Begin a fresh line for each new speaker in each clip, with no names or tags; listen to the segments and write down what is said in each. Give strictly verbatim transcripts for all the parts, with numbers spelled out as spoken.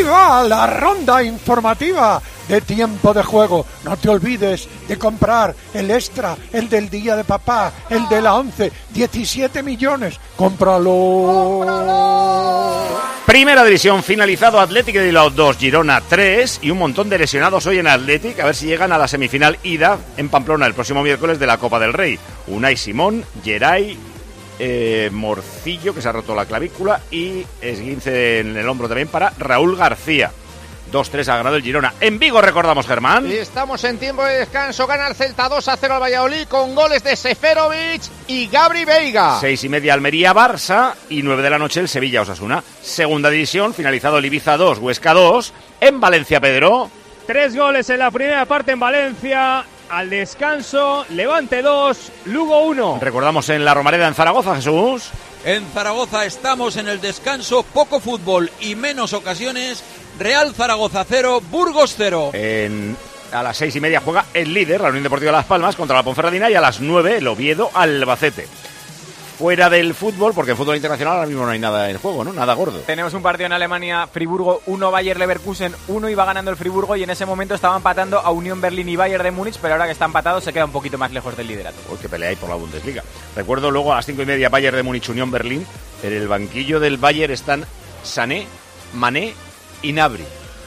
Aquí va la ronda informativa de Tiempo de Juego. No te olvides de comprar el extra, el del día de papá, el de la once, diecisiete millones. ¡Cómpralo! ¡Cómpralo!
Primera división, finalizado Athletic de Bilbao dos, Girona tres y un montón de lesionados hoy en Athletic, a ver si llegan a la semifinal ida en Pamplona el próximo miércoles de la Copa del Rey. Unai Simón, Geray, eh, Morcillo, que se ha roto la clavícula, y esguince en el hombro también para Raúl García. dos tres ha ganado el Girona. En Vigo, recordamos, Germán.
Y estamos en tiempo de descanso. Gana el Celta dos a cero al Valladolid con goles de Seferovic y Gabri Veiga.
Seis y media Almería-Barça y nueve de la noche el Sevilla-Osasuna. Segunda división, finalizado el Ibiza dos, Huesca dos. En Valencia, Pedro.
Tres goles en la primera parte en Valencia. Al descanso, Levante dos, Lugo uno.
Recordamos en la Romareda en Zaragoza, Jesús.
En Zaragoza estamos en el descanso, poco fútbol y menos ocasiones. Real Zaragoza cero, Burgos cero.
En, a las seis y media juega el líder, la Unión Deportiva Las Palmas, contra la Ponferradina, y a las nueve el Oviedo Albacete. Fuera del fútbol, porque en fútbol internacional ahora mismo no hay nada en juego, ¿no? Nada gordo.
Tenemos un partido en Alemania, Friburgo uno, Bayer Leverkusen uno, iba ganando el Friburgo y en ese momento estaba empatando a Unión Berlín y Bayern de Múnich, pero ahora que está empatado se queda un poquito más lejos del liderato.
Uy, que peleáis por la Bundesliga. Recuerdo luego a las cinco y media Bayern de Múnich, Unión Berlín. En el banquillo del Bayern están Sané, Mané y Gnabry.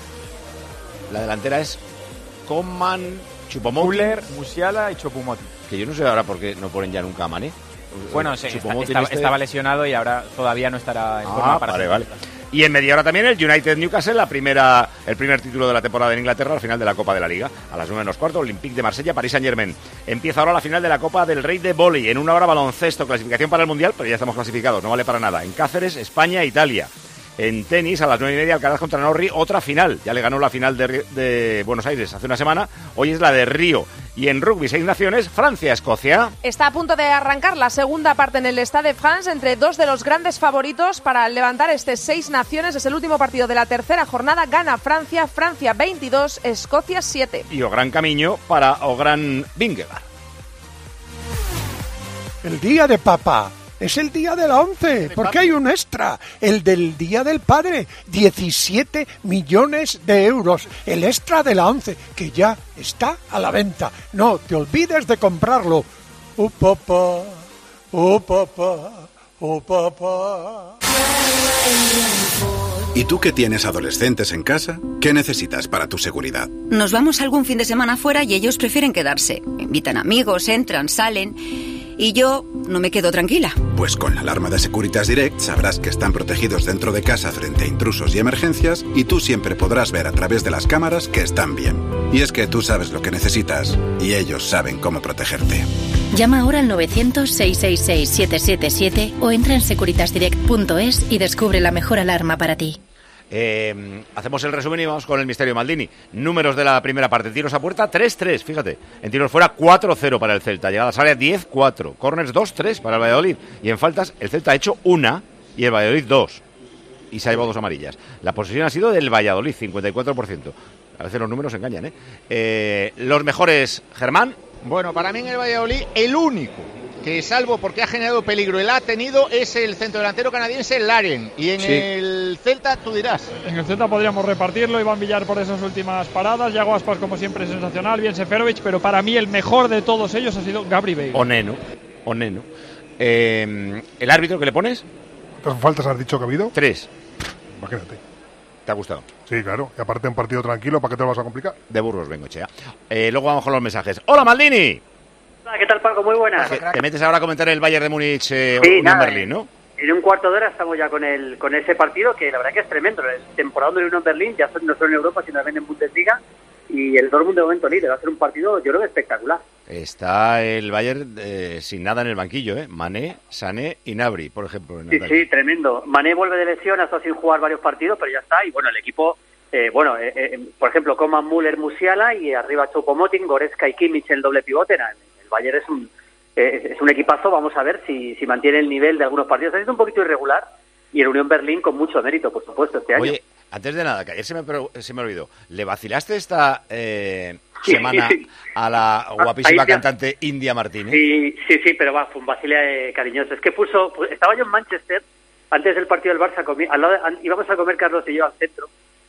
La delantera es Coman, Choupo-Moting,
Müller, Musiala y Choupo-Moting.
Que yo no sé ahora por qué no ponen ya nunca a Mané.
Bueno, sí, está, estaba, este... estaba lesionado y ahora todavía no estará en
ah,
forma para...
Vale, vale. Y en media hora también el United Newcastle, la primera, el primer título de la temporada en Inglaterra al final de la Copa de la Liga. A las nueve menos cuarto, Olympique de Marsella, Paris Saint-Germain. Empieza ahora la final de la Copa del Rey de Vóley. En una hora baloncesto, clasificación para el Mundial, pero ya estamos clasificados, no vale para nada. En Cáceres, España, Italia. En tenis, a las nueve y media, Alcaraz contra Norri, otra final. Ya le ganó la final de, de Buenos Aires hace una semana. Hoy es la de Río. Y en rugby, seis naciones, Francia-Escocia.
Está a punto de arrancar la segunda parte en el Stade de France entre dos de los grandes favoritos para levantar este seis naciones. Es el último partido de la tercera jornada. Gana Francia, Francia veintidós, Escocia siete.
Y o gran camino para o gran Vingegaard.
El día de papá. Es el día de la once, porque hay un extra, el del día del padre, diecisiete millones de euros, el extra de la once, que ya está a la venta. No te olvides de comprarlo. ¡Oh, papá! ¡Oh, papá! ¡Oh, papá!
¿Y tú que tienes adolescentes en casa? ¿Qué necesitas para tu seguridad?
Nos vamos algún fin de semana fuera y ellos prefieren quedarse. Invitan amigos, entran, salen... Y yo no me quedo tranquila.
Pues con la alarma de Securitas Direct sabrás que están protegidos dentro de casa frente a intrusos y emergencias y tú siempre podrás ver a través de las cámaras que están bien. Y es que tú sabes lo que necesitas y ellos saben cómo protegerte.
Llama ahora al novecientos, seiscientos sesenta y seis, siete siete siete o entra en securitas direct punto es y descubre la mejor alarma para ti.
Eh, hacemos el resumen y vamos con el misterio Maldini. Números de la primera parte: tiros a puerta tres tres, fíjate. En tiros fuera cuatro cero para el Celta. Llegadas a área diez cuatro. Corners dos tres para el Valladolid. Y en faltas el Celta ha hecho una y el Valladolid dos. Y se ha llevado dos amarillas. La posesión ha sido del Valladolid, cincuenta y cuatro por ciento. A veces los números engañan, ¿eh? eh los mejores, Germán.
Bueno, para mí en el Valladolid el único que, salvo porque ha generado peligro, él ha tenido, es el centrodelantero canadiense Laren. Y en sí. el Celta, tú dirás.
En el Celta podríamos repartirlo, Iván Villar por esas últimas paradas, Yago Aspas como siempre sensacional, bien Seferovic, pero para mí el mejor de todos ellos ha sido Gabri Veiga.
O Neno, o Neno. Eh, ¿El árbitro que le pones?
¿Cuántas faltas has dicho que ha habido?
Tres.
Imagínate.
¿Te ha gustado?
Sí, claro. Y aparte un partido tranquilo, ¿para qué te lo vas a complicar?
De Burgos vengo, Chea. Eh, luego vamos con los mensajes. ¡Hola, Maldini!
¿Qué tal, Paco? Muy buenas.
Te, te metes ahora a comentar el Bayern de Múnich, eh,
sí,
Unión Berlín, ¿no?
En un cuarto de hora estamos ya con el con ese partido, que la verdad que es tremendo. El temporada de Unión Berlín, ya no solo en Europa, sino también en Bundesliga, y el Dortmund de momento líder. Va a ser un partido, yo creo, espectacular.
Está el Bayern eh, sin nada en el banquillo, ¿eh? Mané, Sané y Gnabry, por ejemplo. En
sí, sí, tremendo. Mané vuelve de lesión, ha estado sin jugar varios partidos, pero ya está. Y bueno, el equipo, eh, bueno, eh, eh, por ejemplo, Coman, Müller, Musiala, y arriba Choupo-Moting, Goretzka y Kimmich en el doble pivote. El Bayern es un eh, es un equipazo. Vamos a ver si, si mantiene el nivel de algunos partidos. Ha sido un poquito irregular, y el Unión Berlín con mucho mérito, por supuesto, este año.
Oye, antes de nada, que ayer se me, se me olvidó, ¿le vacilaste esta eh, semana a la guapísima Ahí, cantante India Martínez?
Sí, sí, sí, pero va, fue un vacile eh, cariñoso. Es que puso, pues, estaba yo en Manchester, antes del partido del Barça, comí, al lado de, íbamos a comer Carlos y yo al centro,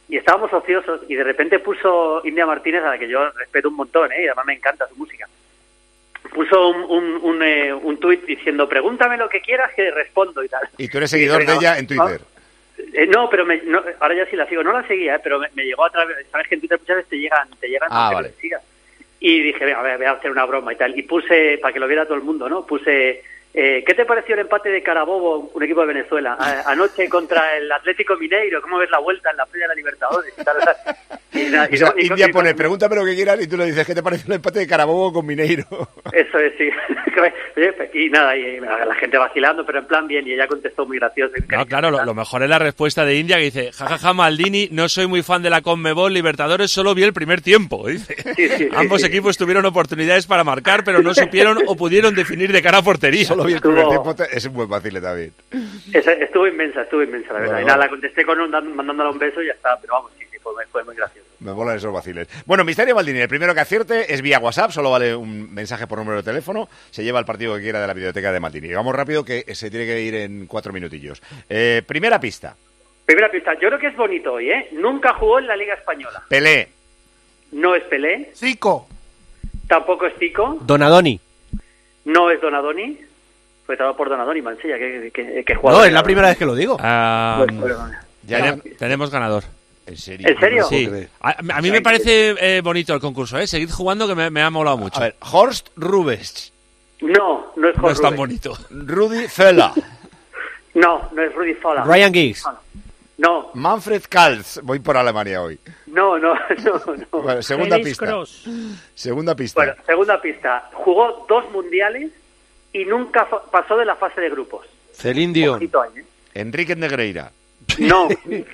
y estábamos ociosos y de repente puso India Martínez, a la que yo respeto un montón, ¿eh? Y además me encanta su música. Puso un, un, un, eh, un tuit diciendo, pregúntame lo que quieras que respondo y tal.
Y tú eres seguidor de ella en Twitter.
Eh, no, pero me, no, ahora ya sí la sigo. No la seguía, ¿eh? Pero me, me llegó a través, sabes que en Twitter muchas veces te llegan, te llegan
ah,
que
vale.
te sigas. Y dije, venga, voy a hacer una broma y tal. Y puse, para que lo viera todo el mundo, ¿no? Puse, eh, ¿qué te pareció el empate de Carabobo, un equipo de Venezuela, a, anoche contra el Atlético Mineiro? ¿Cómo ves la vuelta en la Feria de la Libertadores? Y tal, o sea, y nada, y
o sea,
no, y
India
y
pone,
no,
pregúntame lo que quieras y tú le dices, ¿qué te pareció el empate de Carabobo con Mineiro?
Eso es, sí. Y nada, y la gente vacilando, pero en plan bien, y ella contestó muy gracioso.
No, claro, lo, lo mejor es la respuesta de India que dice, jajaja, ja, ja, Maldini, no soy muy fan de la Conmebol Libertadores, solo vi el primer tiempo, dice. Sí, sí, Ambos sí, equipos sí. tuvieron oportunidades para marcar, pero no supieron o pudieron definir de cara a portería.
Solo vi el primer estuvo... tiempo, es un buen vacile también.
Estuvo inmensa, estuvo inmensa, la verdad. Bueno, y nada, la contesté con un, mandándole un beso y ya está, pero vamos, sí, sí, fue, fue muy gracioso.
Me molan esos vaciles. Bueno, Misterio Maldini, el primero que acierte es vía WhatsApp, solo vale un mensaje por número de teléfono, se lleva el partido que quiera de la biblioteca de Maldini. Vamos rápido que se tiene que ir en cuatro minutillos. Eh, primera pista.
Primera pista, yo creo que es bonito hoy, ¿eh? Nunca jugó en la Liga Española.
Pelé.
No es Pelé.
Zico.
Tampoco es Zico.
Donadoni.
No es Donadoni. Fue tratado por Donadoni, Mansilla, que, que, que juega.
No, es la primera vez que lo digo.
Uh, bueno, bueno, ya, ya tenemos ganador.
¿En serio?
¿En serio?
Sí. A, a mí me parece eh, bonito el concurso, ¿eh? Seguid jugando que me, me ha molado mucho.
A ver, Horst Rubens.
No, no es Horst
No es tan
Rubens.
bonito.
Rudy Fella.
No, no es Rudy Fella.
Ryan Giggs.
No.
Manfred Kals. Voy por Alemania hoy.
No, no, no. no.
Bueno, segunda
Felix
pista.
Cross.
Segunda pista.
Bueno, segunda pista. Jugó dos mundiales y nunca pasó de la fase de grupos.
Celine Dion.
Ojito ahí, ¿eh?
Enrique Negreira.
No.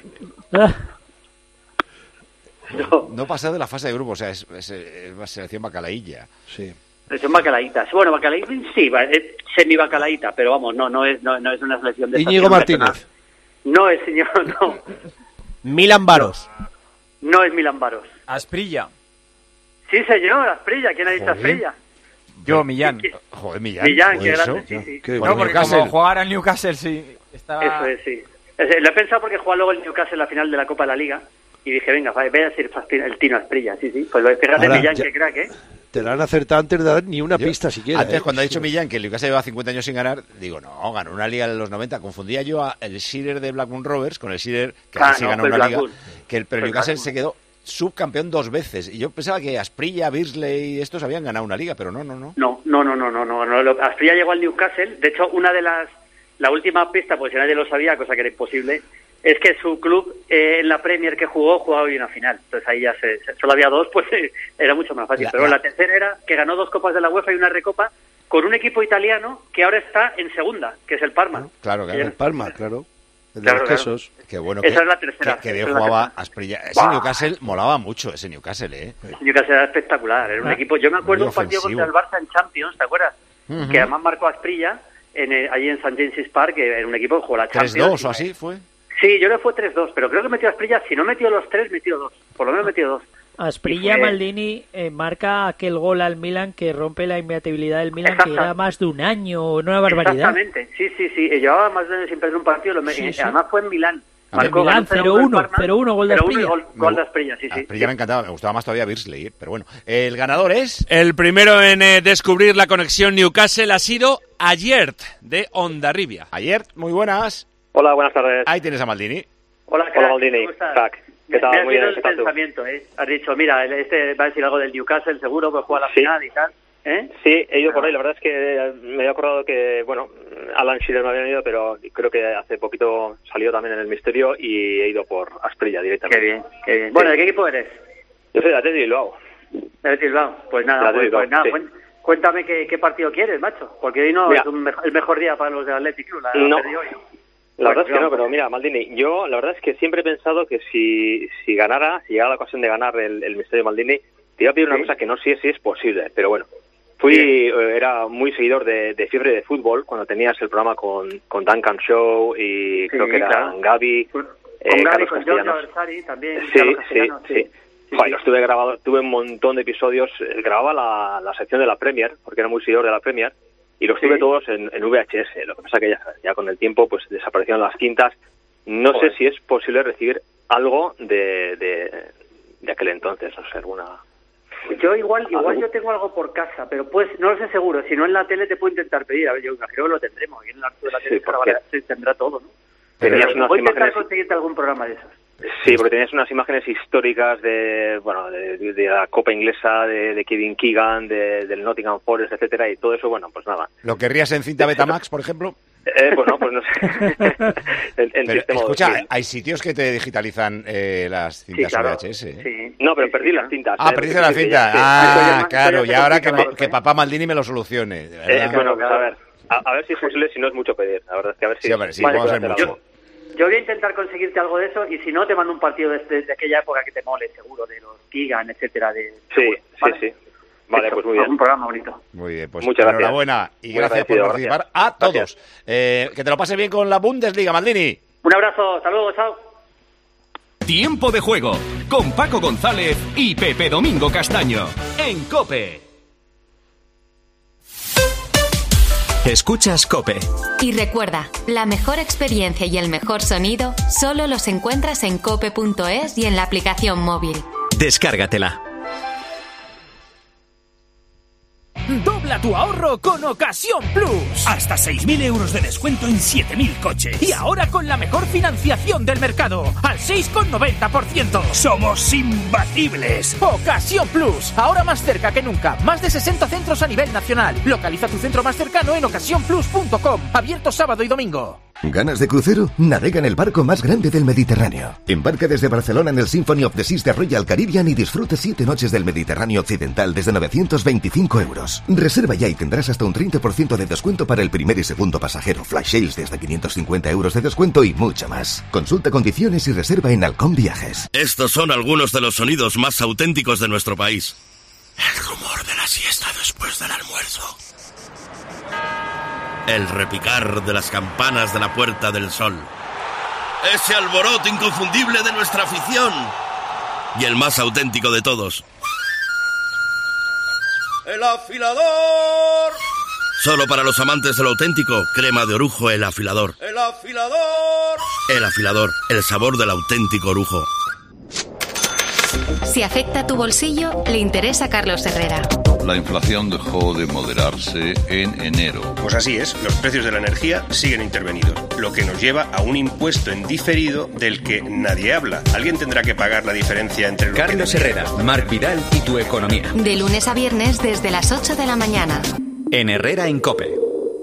No. No pasó de la fase de grupos, o sea, es, es, es la selección bacalaílla.
Sí.
Selección bacalaíta. Bueno, bacalaíta sí, es semi-bacalaíta, pero vamos, no, no es, no, no es una selección de...
Íñigo Martínez.
No es, señor, no.
Milan Baros.
No es Milan Baros.
Asprilla.
Sí, señor, Asprilla. ¿Quién ha dicho Asprilla?
Yo, Millán.
Joder, Millán.
Millán, qué grande, sí, sí.
Qué no, porque como jugara en Newcastle, sí. Estaba...
Eso es, sí. Lo he pensado porque juega luego el Newcastle en la final de la Copa de la Liga. Y dije, venga, voy a decir el Tino Asprilla, sí, sí. Pues fíjate,
Ahora,
Millán,
ya,
qué crack, ¿eh?
Te la han acertado antes de dar ni una yo, pista siquiera.
Antes,
¿eh?
cuando ha dicho Millán que el Newcastle lleva cincuenta años sin ganar, digo, no, ganó una liga en los noventa. Confundía yo a el Shearer de Blackburn Rovers con el Shearer, que
ah,
sí
no,
ganó
pues
una
Blackburn.
liga, que el, pero el Newcastle Blackburn. Se quedó subcampeón dos veces. Y yo pensaba que Asprilla, Beardsley y estos habían ganado una liga, pero no, no, no.
No, no, no, no, no, no. no. Asprilla llegó al Newcastle. De hecho, una de las... La última pista, pues si nadie lo sabía, cosa que era imposible, es que su club eh, en la Premier que jugó, jugaba hoy una final. Entonces ahí ya se, se, solo había dos, pues eh, era mucho más fácil.
La,
Pero
la...
la tercera era que ganó dos Copas de la UEFA y una Recopa con un equipo italiano que ahora está en segunda, que es el Parma.
Claro, claro.
El Parma, claro. El de
claro,
los quesos.
Claro.
Qué bueno.
Esa
que,
es la tercera.
Que, que bien
Esa
jugaba Asprilla. Ese bah. Newcastle molaba mucho, ese Newcastle, ¿eh?
Ese Newcastle era espectacular. Era un ah. equipo... Yo me acuerdo de un partido contra el Barça en Champions, ¿te acuerdas? Uh-huh. Que además marcó Asprilla en el, allí en Saint James's Park, que era un equipo que jugó la Champions.
tres dos o así fue.
Sí, yo le fue tres dos, pero creo que metió a Asprilla, si no metió los tres, metió dos. Por lo menos metió dos.
Asprilla, fue... Maldini eh, marca aquel gol al Milan que rompe la imbatibilidad del Milan, que era más de un año, no una barbaridad.
Exactamente, sí, sí, sí. Llevaba más de un año sin perder un partido, lo sí, sí. Además fue en Milán.
Marcó Milán, cero uno, cero uno, gol de Asprilla.
Gol, gol de Asprilla, sí, sí.
Asprilla me encantaba, me gustaba más todavía Beardsley, pero bueno. El ganador es...
El primero en eh, descubrir la conexión Newcastle ha sido Ayert, de Hondarribia.
Ayert, muy buenas.
Hola, buenas tardes.
Ahí tienes a Maldini.
Hola, crack,
Hola Maldini,
¿cómo estás?
Crack. ¿Qué tal?
Me has
muy bien,
el pensamiento, ¿eh? Has dicho, mira, este va a decir algo del Newcastle, seguro, pues juega la
sí.
final y tal. ¿Eh?
Sí, he ido por ahí. La verdad es que me he acordado que, bueno, Alan Shearer no había ido, pero creo que hace poquito salió también en el misterio y he ido por Asprilla directamente.
Qué bien, qué bien. Bueno, ¿de qué equipo eres?
Yo soy de Athletic Bilbao.
De Athletic Bilbao. Pues nada, pues, pues nada, sí. Cuéntame qué, qué partido quieres, macho, porque hoy no mira, es un mejor, el mejor día para los de Athletic Club. La,
no.
hoy.
La verdad es que no, pero mira, Maldini, yo la verdad es que siempre he pensado que si si ganara, si llegara la ocasión de ganar el, el misterio Maldini, te iba a pedir una sí. cosa que no sé si es posible, pero bueno. Fui, sí. eh, era muy seguidor de, de Fiebre de Fútbol, cuando tenías el programa con, con Duncan Show y sí, creo que era
claro.
Gaby.
Con
eh,
Gaby, con Giorgio Versari también.
Sí, sí, sí. sí. sí. Joder, los tuve grabado, tuve un montón de episodios, eh, grababa la, la sección de la Premier, porque era muy seguidor de la Premier, y los sí. tuve todos en, en V H S. Lo que pasa que ya, ya con el tiempo pues desaparecieron las quintas. No Joder. sé si es posible recibir algo de, de, de aquel entonces, o sea, alguna...
Yo igual, igual yo tengo algo por casa, pero pues no lo sé seguro. Si no en la tele te puedo intentar pedir. A ver, yo imagino que lo tendremos. Aquí en el archivo de la tele
sí, porque...
se tendrá todo, ¿no?
Tenías
pero
unas
voy a intentar
imágenes...
conseguirte algún programa de esos.
Sí, porque tenías unas imágenes históricas de, bueno, de, de, de la Copa Inglesa, de, de Kevin Keegan, de, del Nottingham Forest, etcétera, y todo eso, bueno, pues nada.
¿Lo querrías en cinta Betamax, por ejemplo?
Eh, pues no, pues no sé. en, en
pero,
sistema
escucha,
de...
hay sitios que te digitalizan eh, las cintas
sí, claro.
V H S. ¿eh?
Sí.
No, pero perdí las cintas.
Ah,
eh,
perdiste las cintas.
Sí.
Ah,
Sí.
claro, y ahora que,
claro,
que papá Maldini me lo solucione. De
Eh, bueno, pues a ver, a, a ver si es posible, si no es mucho pedir. La verdad es que a ver si...
Sí, hombre, sí,
vale,
vamos a ver mucho.
Yo, yo voy a intentar conseguirte algo de eso, y si no, te mando un partido de, de, de aquella época que te mole, seguro, de los Keegan, etcétera. De,
sí,
seguro, ¿vale?
sí, sí. Vale, pues muy bien.
Un programa bonito.
Muy bien, pues
muchas gracias.
Enhorabuena y
muy
gracias por participar
gracias.
a todos. Eh, que te lo pase bien con la Bundesliga, Maldini.
Un abrazo, hasta luego, chao.
Tiempo de juego con Paco González y Pepe Domingo Castaño en COPE.
Escuchas COPE.
Y recuerda, la mejor experiencia y el mejor sonido solo los encuentras en cope punto es y en la aplicación móvil.
Descárgatela.
Dobla tu ahorro con Ocasión Plus. Hasta seis mil euros de descuento en siete mil coches. Y ahora con la mejor financiación del mercado, al seis coma noventa por ciento. Somos imbatibles. Ocasión Plus, ahora más cerca que nunca. Más de sesenta centros a nivel nacional. Localiza tu centro más cercano en ocasión plus punto com. Abierto sábado y domingo.
¿Ganas de crucero? Navega en el barco más grande del Mediterráneo. Embarca desde Barcelona en el Symphony of the Seas de Royal Caribbean y disfruta siete noches del Mediterráneo Occidental desde novecientos veinticinco euros. Reserva ya y tendrás hasta un treinta por ciento de descuento para el primer y segundo pasajero, flash sales desde quinientos cincuenta euros de descuento y mucho más. Consulta condiciones y reserva en Halcón Viajes.
Estos son algunos de los sonidos más auténticos de nuestro país. El rumor de la siesta después del almuerzo. El repicar de las campanas de la Puerta del Sol. Ese alboroto inconfundible de nuestra afición. Y el más auténtico de todos. ¡El afilador! Solo para los amantes de lo auténtico, crema de orujo El Afilador. ¡El afilador! El Afilador, el sabor del auténtico orujo.
Si afecta tu bolsillo, le interesa a Carlos Herrera.
La inflación dejó de moderarse en enero.
Pues así es, los precios de la energía siguen intervenidos, lo que nos lleva a un impuesto en diferido del que nadie habla. Alguien tendrá que pagar la diferencia entre lo
Carlos
que...
Herrera, Marc Vidal y tu economía.
De lunes a viernes desde las ocho de la mañana.
En Herrera en COPE.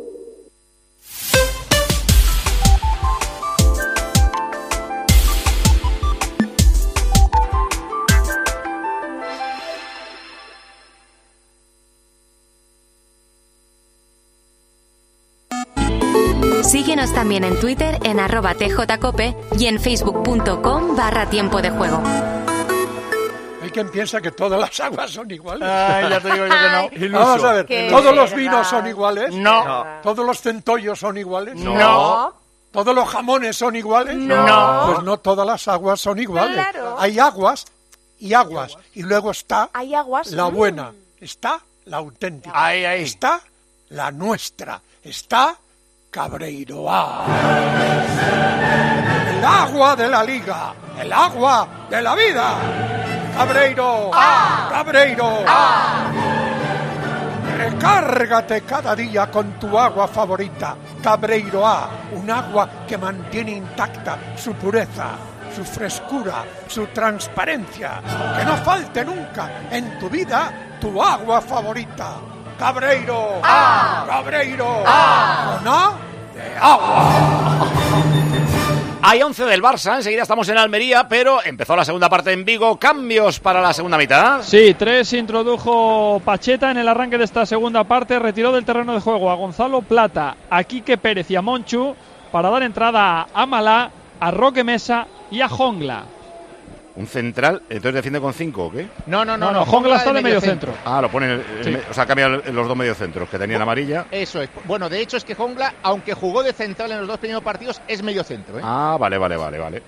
Síguenos también en Twitter en arroba tjcope y en facebook punto com barra tiempo de juego.
Hay quien piensa que todas las aguas son iguales.
Ay, ya te digo yo que no.
Vamos a ver,
Qué
¿todos los
verdad.
vinos son iguales?
No.
¿Todos los centollos son iguales?
No.
¿Todos los jamones son iguales?
No.
Pues no todas las aguas son iguales.
Claro.
Hay aguas y aguas. Y luego está
Hay aguas.
la
mm.
buena, está la auténtica,
Ahí, ahí.
está la nuestra, está Cabreiroa. El agua de la liga, el agua de la vida. Cabreiro, Cabreiro. Recárgate cada día con tu agua favorita, Cabreiroa, un agua que mantiene intacta su pureza, su frescura, su transparencia. Que no falte nunca en tu vida tu agua favorita. Cabreiro, Cabreiro, con A de agua.
Hay once del Barça, enseguida estamos en Almería, pero empezó la segunda parte en Vigo. ¿Cambios para la segunda mitad?
Sí, tres introdujo Pacheta en el arranque de esta segunda parte. Retiró del terreno de juego a Gonzalo Plata, a Quique Pérez y a Monchu para dar entrada a Amalá, a Roque Mesa y a Jongla.
¿Un central? ¿Entonces defiende con cinco o qué?
No, no, no.
No, no,
no
Jongla está de medio centro.
Ah, lo pone, el- el-
Sí.
o sea, cambia el- los dos mediocentros que tenían amarilla.
Eso es. Bueno, de hecho es que Jongla, aunque jugó de central en los dos primeros partidos, es medio centro, ¿eh?
Ah, vale, vale, vale, vale.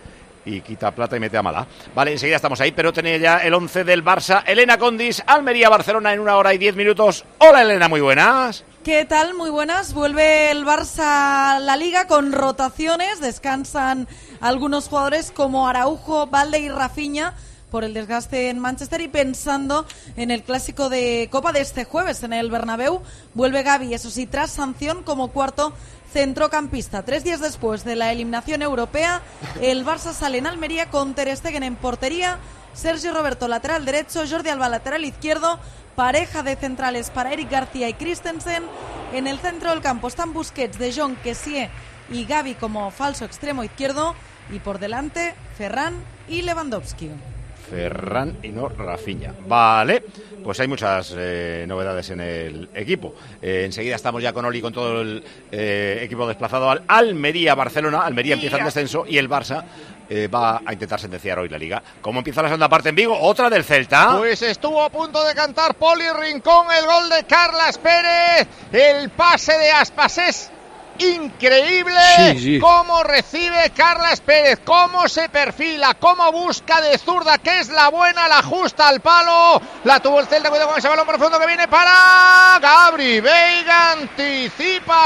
y quita Plata y mete a Malá. Vale, enseguida estamos ahí, pero tenía ya el once del Barça. Elena Condis, Almería-Barcelona en una hora y diez minutos. Hola Elena, muy buenas.
¿Qué tal? Muy buenas. Vuelve el Barça a la Liga con rotaciones. Descansan algunos jugadores como Araujo, Valde y Rafinha por el desgaste en Manchester, y pensando en el clásico de Copa de este jueves en el Bernabéu. Vuelve Gavi, eso sí, tras sanción como cuarto centrocampista. Tres días después de la eliminación europea, el Barça sale en Almería con Ter Stegen en portería, Sergio Roberto lateral derecho, Jordi Alba lateral izquierdo, pareja de centrales para Eric García y Christensen. En el centro del campo están Busquets, De Jong, Kessie y Gavi como falso extremo izquierdo, y por delante Ferran y Lewandowski.
Ferran y no Rafinha. Vale, pues hay muchas eh, novedades en el equipo. Eh, enseguida estamos ya con Oli, con todo el eh, equipo desplazado al Almería-Barcelona. Almería empieza el descenso y el Barça eh, va a intentar sentenciar hoy la Liga. ¿Cómo empieza la segunda parte en Vigo? Otra del Celta.
Pues estuvo a punto de cantar Poli Rincón el gol de Carlas Pérez. El pase de Aspas es increíble. Sí, sí. Cómo recibe Carlas Pérez, cómo se perfila, cómo busca de zurda, que es la buena, la justa al palo. La tuvo el Celta, cuidado con ese balón profundo que viene para Gabri Veiga, anticipa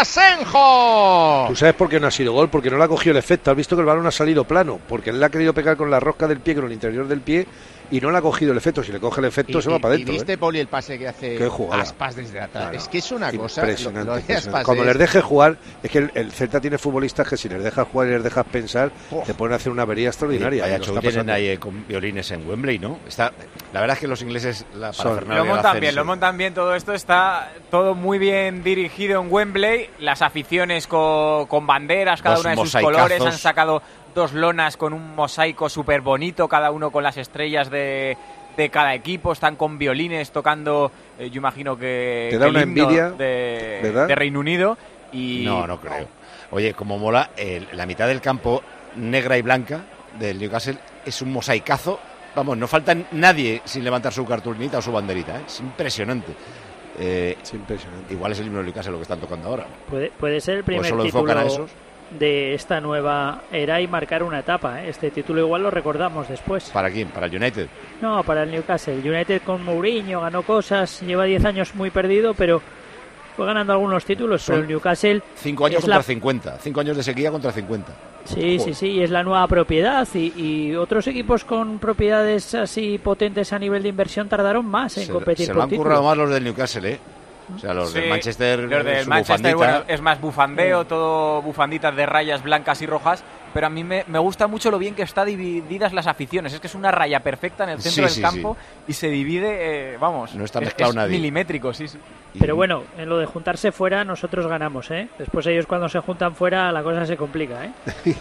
Senjo.
¿Tú sabes por qué no ha sido gol? Porque no le ha cogido el efecto. Has visto que el balón ha salido plano, porque él le ha querido pegar con la rosca del pie, con el interior del pie, y no le ha cogido el efecto. Si le coge el efecto,
y,
se va
y,
para adentro.
¿Y viste,
¿eh?
Poli, el pase que hace Aspas desde atrás? Claro. Es que es una cosa
impresionante.
Lo, lo
impresionante. Como les deje jugar, es que el, el Celta tiene futbolistas que si les dejas jugar y les dejas pensar, oh. te pueden hacer una avería extraordinaria.
Vaya show tienen ahí eh, con violines en Wembley, ¿no? Está, la verdad es que los ingleses la
lo montan bien, lo montan bien. Todo esto está todo muy bien dirigido en Wembley. Las aficiones con, con banderas, cada Los una de sus colores, han sacado dos lonas con un mosaico súper bonito, cada uno con las estrellas de, de cada equipo. Están con violines tocando, eh, yo imagino que,
te da
que
una envidia
de, de Reino Unido. Y
no, no creo. Oye, como mola, el, la mitad del campo negra y blanca del Newcastle es un mosaicazo. Vamos, no falta nadie sin levantar su cartulinita o su banderita, ¿eh? Es impresionante. Eh,
es impresionante.
Igual es el himno del Newcastle lo que están tocando ahora.
Puede, puede ser el primer
solo
título
a esos.
de esta nueva era y marcar una etapa, ¿eh? Este título igual lo recordamos después.
¿Para quién? ¿Para el United?
No, para el Newcastle. United con Mourinho ganó cosas, lleva diez años muy perdido, pero fue ganando algunos títulos. Son pero el Newcastle
cinco años contra la... cincuenta, cinco años de sequía contra cincuenta.
Sí, Joder. sí, sí, es la nueva propiedad y, y otros equipos con propiedades así potentes a nivel de inversión tardaron más en
se,
competir
se
por
lo han
títulos.
currado más los del Newcastle, ¿eh? O sea, los sí, del Manchester,
los del Manchester bueno, es más bufandeo, todo bufanditas de rayas blancas y rojas, pero a mí me, me gusta mucho lo bien que está divididas las aficiones. Es que es una raya perfecta en el centro sí, del
sí,
campo
sí.
y se divide, eh, vamos,
no está
es,
mezclado
es
nadie.
milimétrico, sí, sí.
Pero bueno, en lo de juntarse fuera nosotros ganamos, ¿eh? Después ellos cuando se juntan fuera la cosa se complica, ¿eh?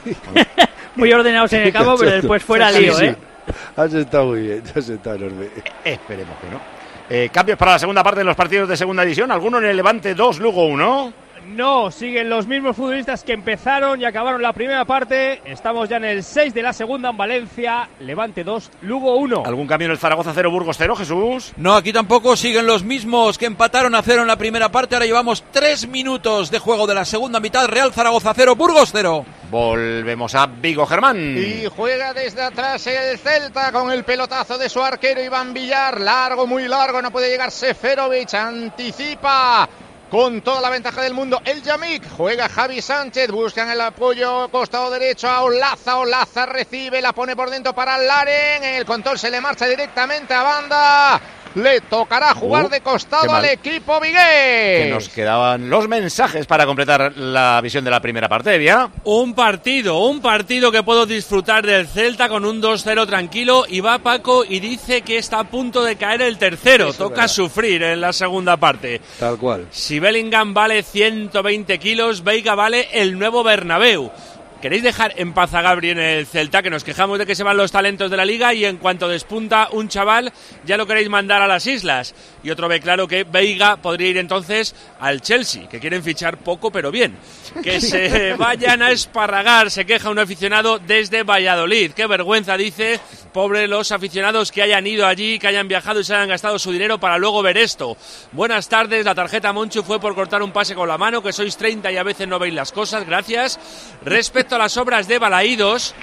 Muy ordenados en el campo, pero después fuera lío, sí, sí. ¿eh?
Has estado muy bien, has estado enorme.
Eh, esperemos que no. Eh, cambios para la segunda parte de los partidos de segunda división. ¿Alguno en el Levante dos, Lugo uno?
No, siguen los mismos futbolistas que empezaron y acabaron la primera parte. Estamos ya en el seis de la segunda en Valencia. Levante dos, Lugo uno.
¿Algún cambio en el Zaragoza cero, Burgos cero, Jesús?
No, aquí tampoco, siguen los mismos que empataron a cero en la primera parte. Ahora llevamos tres minutos de juego de la segunda mitad. Real Zaragoza cero, Burgos cero.
Volvemos a Vigo, Germán.
Y juega desde atrás el Celta con el pelotazo de su arquero Iván Villar. Largo, muy largo, no puede llegar Seferovic. Anticipa con toda la ventaja del mundo el Yamik. Juega Javi Sánchez, buscan el apoyo costado derecho a Olaza. Olaza recibe, la pone por dentro para Laren. En el control se le marcha directamente a banda. Le tocará jugar uh, de costado al equipo vigués.
Que nos quedaban los mensajes para completar la visión de la primera parte, ¿ya?
Un partido, un partido que puedo disfrutar del Celta con un dos cero tranquilo. Y va Paco y dice que está a punto de caer el tercero. Eso toca sufrir en la segunda parte.
Tal cual.
Si Bellingham vale ciento veinte kilos, Veiga vale el nuevo Bernabéu. ¿Queréis dejar en paz a Gabri en el Celta? Que nos quejamos de que se van los talentos de la liga y en cuanto despunta un chaval ya lo queréis mandar a las islas. Y otro ve claro que Veiga podría ir entonces al Chelsea, que quieren fichar poco pero bien. Que se vayan a esparragar, se queja un aficionado desde Valladolid. Qué vergüenza, dice, pobre los aficionados que hayan ido allí, que hayan viajado y se hayan gastado su dinero para luego ver esto. Buenas tardes, la tarjeta Monchu fue por cortar un pase con la mano, que sois treinta y a veces no veis las cosas, gracias. Respecto a las obras de Balaídos,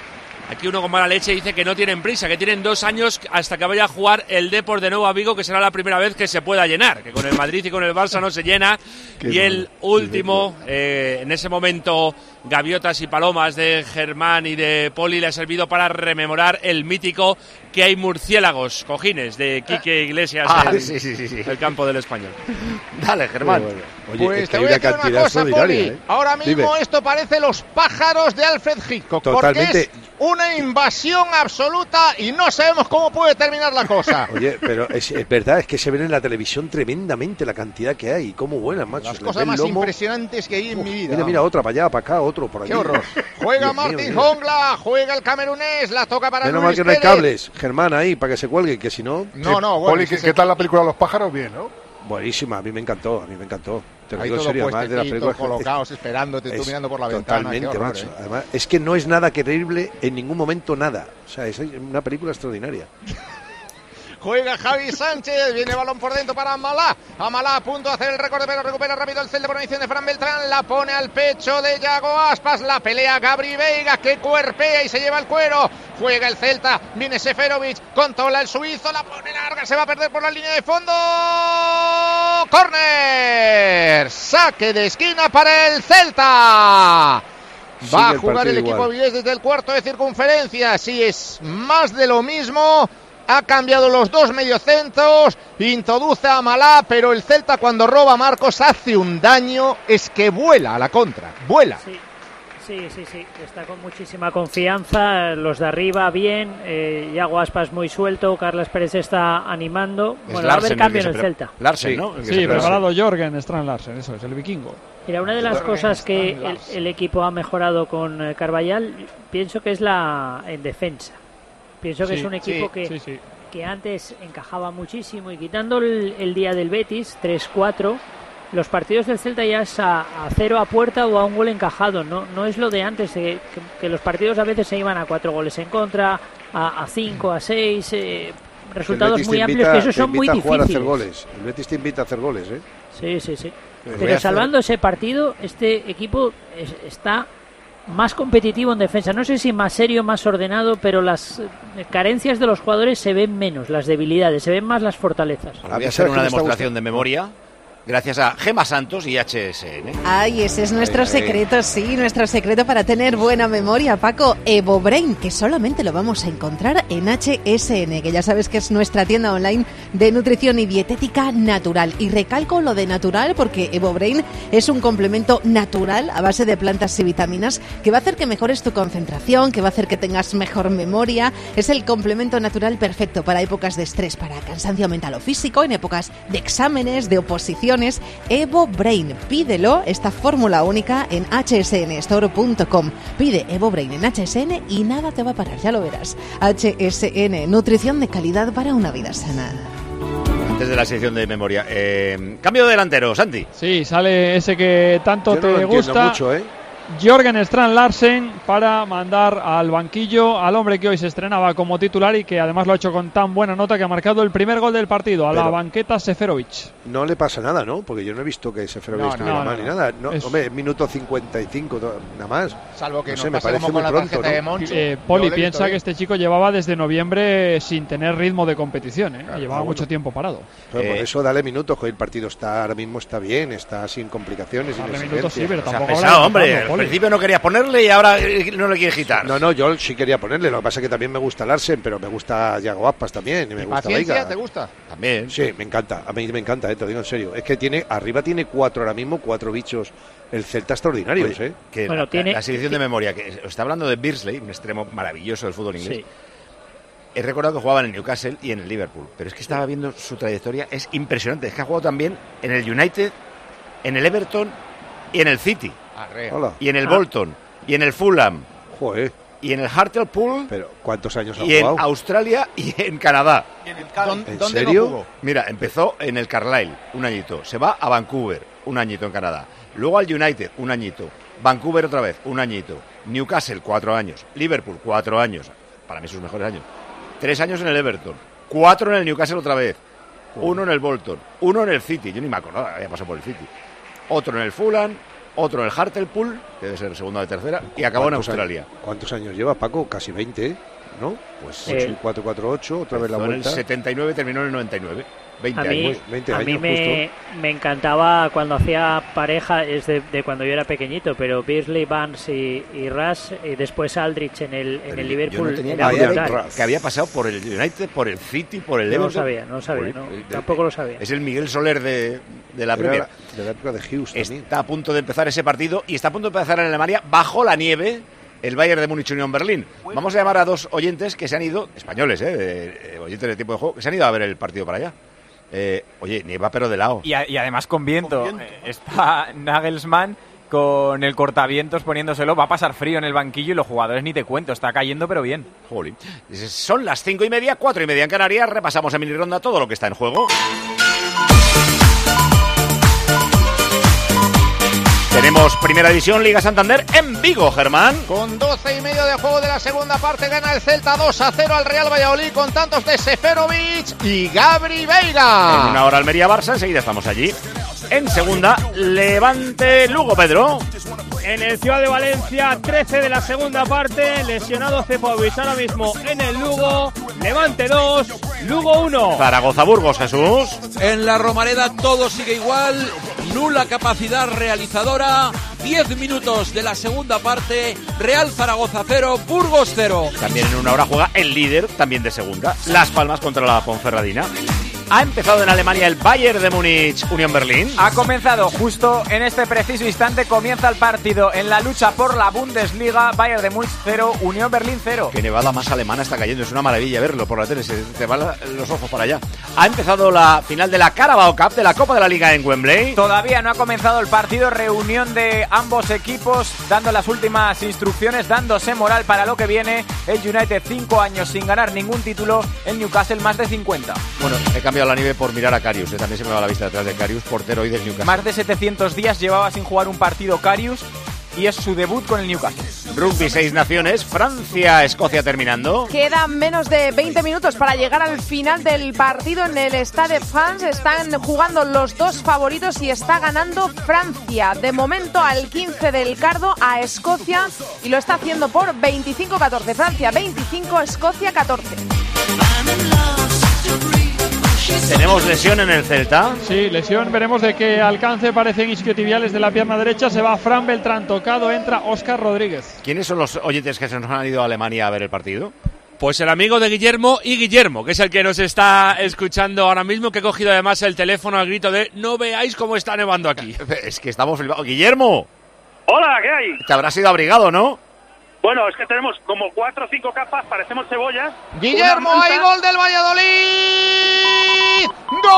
Aquí uno con mala leche dice que no tienen prisa, que tienen dos años hasta que vaya a jugar el Depor de nuevo a Vigo, que será la primera vez que se pueda llenar, que con el Madrid y con el Barça no se llena. Qué y el bueno, último, eh, en ese momento, Gaviotas y Palomas de Germán y de Poli le ha servido para rememorar el mítico que hay murciélagos, cojines, de Quique Iglesias,
ah,
el,
sí, sí, sí, sí.
el campo del Español.
Dale, Germán.
Bueno, Oye,
pues
es
te
que
voy a decir una cosa, Poli. ¿eh? Ahora mismo
Dime.
esto parece Los pájaros de Alfred Hitchcock.
Totalmente.
Porque es una invasión absoluta y no sabemos cómo puede terminar la cosa.
Oye, pero es, es verdad, es que se ven en la televisión tremendamente la cantidad que hay y cómo vuelan, macho.
Las cosas más lomo. impresionantes que hay en
Uf,
mi vida.
Mira, mira, otra para allá, para acá, otro por aquí.
Qué horror. Juega
Dios
Martín
mío,
Jongla, juega el camerunés, la toca para
Menos
Luis
mal que no hay
Pérez.
cables, Germán, ahí, para que se cuelguen, que si no...
No, no, bueno.
Poli, ¿qué, ¿qué tal la película Los pájaros? Bien, ¿no?
Buenísima, a mí me encantó, a mí me encantó. Te lo
Ahí
digo en
todo
serio, además de la película.
colocados esperándote, tú
Es
mirando por la
totalmente,
ventana. Totalmente,
macho.
¿eh?
Además, es que no es nada creíble en ningún momento, nada. O sea, es una película extraordinaria.
Juega Javi Sánchez, viene balón por dentro para Amalá. Amalá a punto de hacer el recorte, pero recupera rápido el Celta por mediación de Fran Beltrán. La pone al pecho de Yago Aspas. La pelea Gabri Veiga, que cuerpea y se lleva el cuero. Juega el Celta, viene Seferovic, controla el suizo, la pone larga, se va a perder por la línea de fondo. ¡Córner! Saque de esquina para el Celta. Va a jugar el equipo Villés desde el cuarto de circunferencia. Sí, es más de lo mismo. Ha cambiado los dos mediocentros, introduce a Amalá, pero el Celta cuando roba a Marcos hace un daño, es que vuela a la contra, vuela.
Sí, sí, sí, sí. Está con muchísima confianza, los de arriba bien, eh, Iago Aspas muy suelto, Carles Pérez está animando.
Es
bueno, va a haber cambio en el
pre-
Celta.
Larsen,
sí,
¿no? El
sí, preparado Jorgen Strand Larsen, eso es, el vikingo.
Mira, una de las cosas que el, el equipo ha mejorado con eh, Carvajal, pienso que es la en defensa. Pienso que
Sí,
es un equipo
sí,
que,
sí, sí.
que antes encajaba muchísimo y quitando el, el día del Betis, tres cuatro, los partidos del Celta ya es a, a cero a puerta o a un gol encajado. No, no es lo de antes, eh, que, que los partidos a veces se iban a cuatro goles en contra, a, a cinco, a seis, eh, resultados muy
invita,
amplios que esos son muy
a jugar a hacer
difíciles.
goles. El Betis te invita a hacer goles, ¿eh?
Sí, sí, sí.
Pero
Pero salvando ese partido, este equipo es, está más competitivo en defensa. No sé si más serio, más ordenado, pero las eh, carencias de los jugadores se ven menos, las debilidades, se ven más las fortalezas.
Voy a hacer una demostración de memoria. Gracias a Gema Santos y H S N.
Ay, ese es nuestro
Ay, ay.
secreto, sí, nuestro secreto para tener buena memoria, Paco. EvoBrain, que solamente lo vamos a encontrar en H S N, que ya sabes que es nuestra tienda online de nutrición y dietética natural. Y recalco lo de natural porque EvoBrain es un complemento natural a base de plantas y vitaminas que va a hacer que mejores tu concentración, que va a hacer que tengas mejor memoria. Es el complemento natural perfecto para épocas de estrés, para cansancio mental o físico, en épocas de exámenes, de oposición. EvoBrain, pídelo, esta fórmula única en h s n store punto com. Pide EvoBrain en H S N y nada te va a parar, ya lo verás. H S N, nutrición de calidad para una vida sana.
Antes de la sección de memoria, eh, cambio de delantero, Santi.
Sí, sale ese que tanto
Yo
te
no lo entiendo
gusta.
mucho, ¿eh?
Jorgen Strand Larsen para mandar al banquillo al hombre que hoy se estrenaba como titular y que además lo ha hecho con tan buena nota que ha marcado el primer gol del partido, a
Pero
la banqueta Seferovic.
No le pasa nada, ¿no? Porque yo no he visto que Seferovic
No,
estuviera
no,
mal
no,
ni
no.
nada. No,
Es-
hombre, minuto cincuenta y cinco, to- nada más.
Salvo que
no
nos
sé, me
pase
parece
como
muy
con la
pronto,
tarjeta
¿no?
de Moncho.
Eh,
Yo
Poli
lo he
piensa
visto
que
bien.
este chico llevaba desde noviembre sin tener ritmo de competición, ¿eh?
Claro,
llevaba
ah,
mucho
bueno.
tiempo parado.
Pero por
Eh,
eso dale minutos, que el partido está ahora mismo está bien, está sin complicaciones, sin
Darle minutos sí,
exigencias.
pero
O sea,
tampoco
pesado,
habrá que
hombre.
matarlo,
Al
Poli.
principio no querías ponerle y ahora eh, no le quieres quitar.
No, no, yo sí quería ponerle, lo que pasa es que también me gusta Larsen, pero me gusta Yago Aspas también, y me gusta
¿Paciencia
Veiga.
te gusta?
También.
Sí, me encanta, a mí me encanta, eh, te lo digo en serio. Es que tiene, arriba tiene cuatro ahora mismo, cuatro bichos, el Celta extraordinarios,
Oye,
¿eh?
que
Bueno,
la,
tiene-
la sección de memoria, que os está hablando de Beardsley, un extremo maravilloso del fútbol inglés.
Sí.
He recordado que jugaba en el Newcastle y en el Liverpool, pero es que estaba viendo su trayectoria, es impresionante. Es que ha jugado también en el United, en el Everton y en el City,
Arrea.
Hola.
y en el
Ah.
Bolton, y en el Fulham,
Joder,
y en el Hartlepool,
pero ¿cuántos años ha
y en
jugado?
Australia y en Canadá.
¿Dónde,
¿En
dónde
serio?
no jugó?
Mira, empezó en el Carlisle, un añito. Se va a Vancouver, un añito en Canadá. Luego al United, un añito. Vancouver otra vez, un añito. Newcastle, cuatro años. Liverpool, cuatro años. Para mí sus mejores años. Tres años en el Everton. Cuatro en el Newcastle otra vez. Uno en el Bolton. Uno en el City. Yo ni me acordaba, había pasado por el City. Otro en el Fulham. Otro en el Hartlepool. debe ser segunda de tercera, y acabó en Australia.
Años, ¿Cuántos años lleva, Paco? Casi veinte, ¿no? Pues
eh,
ocho y cuatro cuatro ocho, otra vez la vuelta.
En el setenta y nueve, terminó en el noventa y nueve. veinte
a mí,
años.
veinte
a
años
mí me, me encantaba cuando hacía pareja, es de, de cuando yo era pequeñito, pero Beasley, Barnes y, y Rush, y después Aldrich en el, en el Liverpool.
No tenía
era
idea que había pasado por el United, por el City, por el
Everton.
Everton.
No lo sabía, no lo sabía, no, tampoco lo sabía.
Es el Miguel Soler de, de la Premier.
De la época de Hughes también.
Está a punto de empezar ese partido y está a punto de empezar en Alemania bajo la nieve. El Bayern de Múnich Unión Berlín. Vamos a llamar a dos oyentes que se han ido, españoles, eh, de, de, oyentes de tiempo de juego, que se han ido a ver el partido para allá. Eh, oye, nieva pero de lado.
Y, a, y además con viento. con viento. Está Nagelsmann con el cortavientos poniéndoselo. Va a pasar frío en el banquillo y los jugadores ni te cuento. Está cayendo pero bien.
Jolín. Son las cinco y media, cuatro y media en Canarias. Repasamos en mini ronda todo lo que está en juego. Tenemos Primera División, Liga Santander en Vigo, Germán.
Con doce y medio de juego de la segunda parte gana el Celta dos a cero al Real Valladolid con tantos de Seferovic y Gabri Veiga.
En una hora Almería-Barça, enseguida estamos allí. En segunda, Levante Lugo, Pedro.
En el Ciudad de Valencia, trece de la segunda parte, lesionado Seferovic ahora mismo en el Lugo. Levante dos, Lugo uno.
Zaragoza-Burgos, Jesús.
En la Romareda todo sigue igual, nula capacidad realizadora. diez minutos de la segunda parte, Real Zaragoza cero, Burgos cero.
También en una hora juega el líder, también de segunda, Las Palmas contra la Ponferradina. Ha empezado en Alemania el Bayern de Múnich, Unión Berlín.
Ha comenzado justo en este preciso instante, comienza el partido en la lucha por la Bundesliga. Bayern de Múnich cero, Unión Berlín cero.
Qué nevada más alemana está cayendo, es una maravilla verlo por la tele, se te van los ojos para allá. Ha empezado la final de la Carabao Cup, de la Copa de la Liga en Wembley.
Todavía no ha comenzado el partido, reunión de ambos equipos, dando las últimas instrucciones, dándose moral para lo que viene. El United cinco años sin ganar ningún título, el Newcastle más de cincuenta.
Bueno, he cambiado la nieve por mirar a Karius, ¿eh? También se me va la vista detrás de Karius, portero hoy del Newcastle.
Más de setecientos días llevaba sin jugar un partido Karius y es su debut con el Newcastle.
Rugby seis naciones, Francia, Escocia terminando.
Quedan menos de veinte minutos para llegar al final del partido en el Stade de France. Están jugando los dos favoritos y está ganando Francia. De momento al quince del Cardo a Escocia y lo está haciendo por veinticinco a catorce. Francia veinticinco, Escocia catorce.
¿Tenemos lesión en el Celta?
Sí, lesión. Veremos de qué alcance. Parecen isquiotibiales de la pierna derecha. Se va Fran Beltrán tocado. Entra Óscar Rodríguez.
¿Quiénes son los oyentes que se nos han ido a Alemania a ver el partido?
Pues el amigo de Guillermo y Guillermo, que es el que nos está escuchando ahora mismo, que he cogido además el teléfono al grito de no veáis cómo está nevando aquí.
Es que estamos flipados. ¡Guillermo!
Hola, ¿qué hay?
Te habrás ido abrigado, ¿no?
Bueno, es que tenemos como cuatro o cinco capas, parecemos cebollas.
Guillermo, hay gol del Valladolid.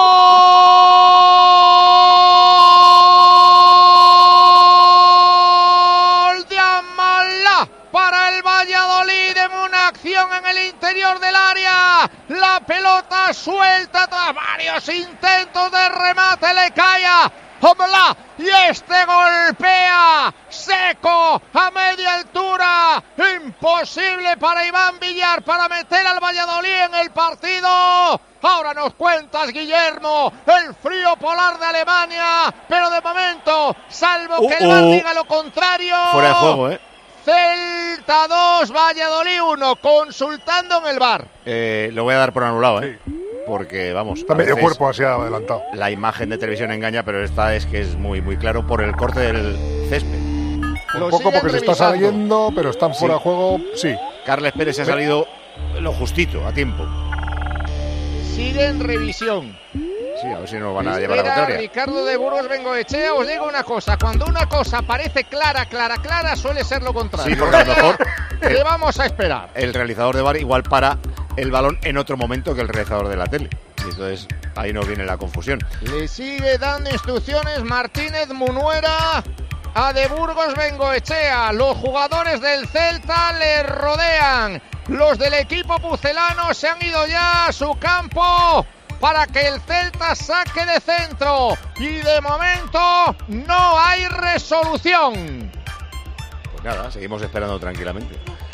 ¡Gol de Amalá para el Valladolid en una acción en el interior del área! La pelota suelta tras varios intentos de remate, le cae a Amalá y este golpea seco a media altura. Imposible para Iván Villar para meter al Valladolid en el partido. Ahora nos cuentas, Guillermo, el frío polar de Alemania, pero de momento, salvo uh, que el V A R diga lo contrario,
fuera de juego, ¿eh?
Celta dos, Valladolid uno, consultando en el V A R.
Eh, lo voy a dar por anulado, ¿eh? Sí. Porque, vamos...
Está medio cuerpo así adelantado.
La imagen de televisión engaña, pero esta es que es muy, muy claro por el corte del césped.
Un lo poco porque revisando. Se está saliendo, pero están fuera de sí. juego, sí.
Carles Pérez se ha salido lo justito, a tiempo.
Sigue en revisión.
Sí, a ver si nos van a llevar a la teoría.
Ricardo de Burgos Bengoechea, os digo una cosa. Cuando una cosa parece clara, clara, clara, suele ser lo contrario.
Sí, porque a lo mejor...
¿Qué vamos a esperar?
El realizador de V A R igual para el balón en otro momento que el realizador de la tele. Y entonces ahí nos viene la confusión.
Le sigue dando instrucciones Martínez Munuera a de Burgos Bengoechea. Los jugadores del Celta le rodean. Los del equipo pucelano se han ido ya a su campo para que el Celta saque de centro. Y de momento no hay resolución.
Pues nada, seguimos esperando tranquilamente.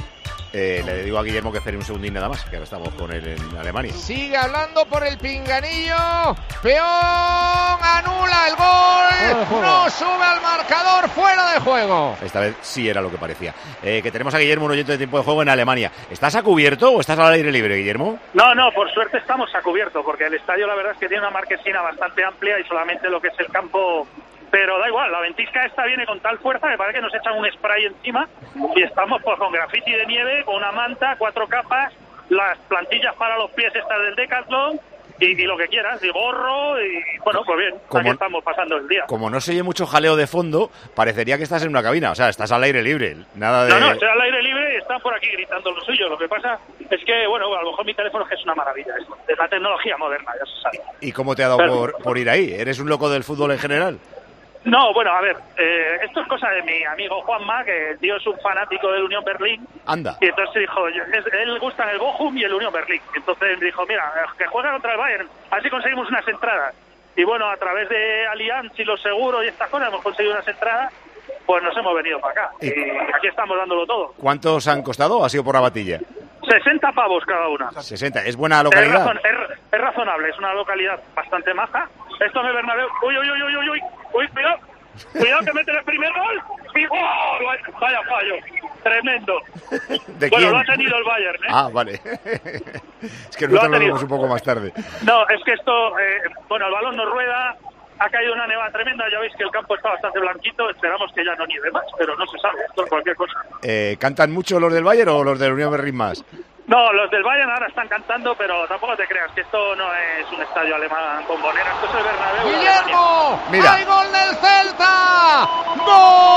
Eh, le digo a Guillermo que espere un segundín nada más, que ahora estamos con él en Alemania.
Sigue hablando por el pinganillo. Peón anula el gol. No sube al marcador, fuera de juego.
Esta vez sí era lo que parecía. Eh, que tenemos a Guillermo, un oyente de tiempo de juego en Alemania. ¿Estás a cubierto o estás al aire libre, Guillermo?
No, no, por suerte estamos a cubierto, porque el estadio la verdad es que tiene una marquesina bastante amplia y solamente lo que es el campo... Pero da igual, la ventisca esta viene con tal fuerza que parece que nos echan un spray encima y estamos pues con grafiti de nieve, con una manta, cuatro capas, las plantillas para los pies estas del Decathlon y, y lo que quieras, y gorro y bueno, pues bien,
como,
aquí estamos pasando el día.
Como no se oye mucho jaleo de fondo, parecería que estás en una cabina, o sea, estás al aire libre, nada de...
No, no, estoy al aire libre y están por aquí gritando lo suyo, lo que pasa es que, bueno, a lo mejor mi teléfono es que es una maravilla, es, es la tecnología moderna, ya se sabe.
¿Y cómo te ha dado Pero, por, por ir ahí? ¿Eres un loco del fútbol en general?
No, bueno, a ver, eh, esto es cosa de mi amigo Juanma, que el tío es un fanático del Unión Berlín.
Anda.
Y entonces dijo, es, él gusta el Bochum y el Unión Berlín. Entonces dijo, mira, que juega contra el Bayern, así conseguimos unas entradas. Y bueno, a través de Allianz y los seguros y estas cosas hemos conseguido unas entradas, pues nos hemos venido para acá. ¿Y? y aquí estamos dándolo todo.
¿Cuántos han costado o ha sido por la batilla?
sesenta pavos cada una.
sesenta, ¿es buena localidad?
Es, razon, es, es razonable, es una localidad bastante maja. Esto es Bernabéu. Uy, uy, uy, uy, uy, uy, uy, cuidado. Cuidado que meten el primer gol y ¡oh! Vaya fallo, tremendo.
¿De
bueno,
quién?
Lo ha tenido el Bayern, ¿eh?
Ah, vale. Es que nosotros lo vemos un poco más tarde.
No, es que esto, eh, bueno, el balón no rueda, ha caído una nevada tremenda, ya veis que el campo está bastante blanquito, esperamos que ya no nieve más, pero no se sabe, esto es cualquier cosa.
Eh, ¿Cantan mucho los del Bayern o los del Unión Berlín más?
No, los del Bayern ahora están cantando, pero tampoco te creas que esto no es un estadio alemán bombonera, esto es el Bernabéu.
¡Guillermo!
Mira.
¡Hay gol del Celta! ¡Gol!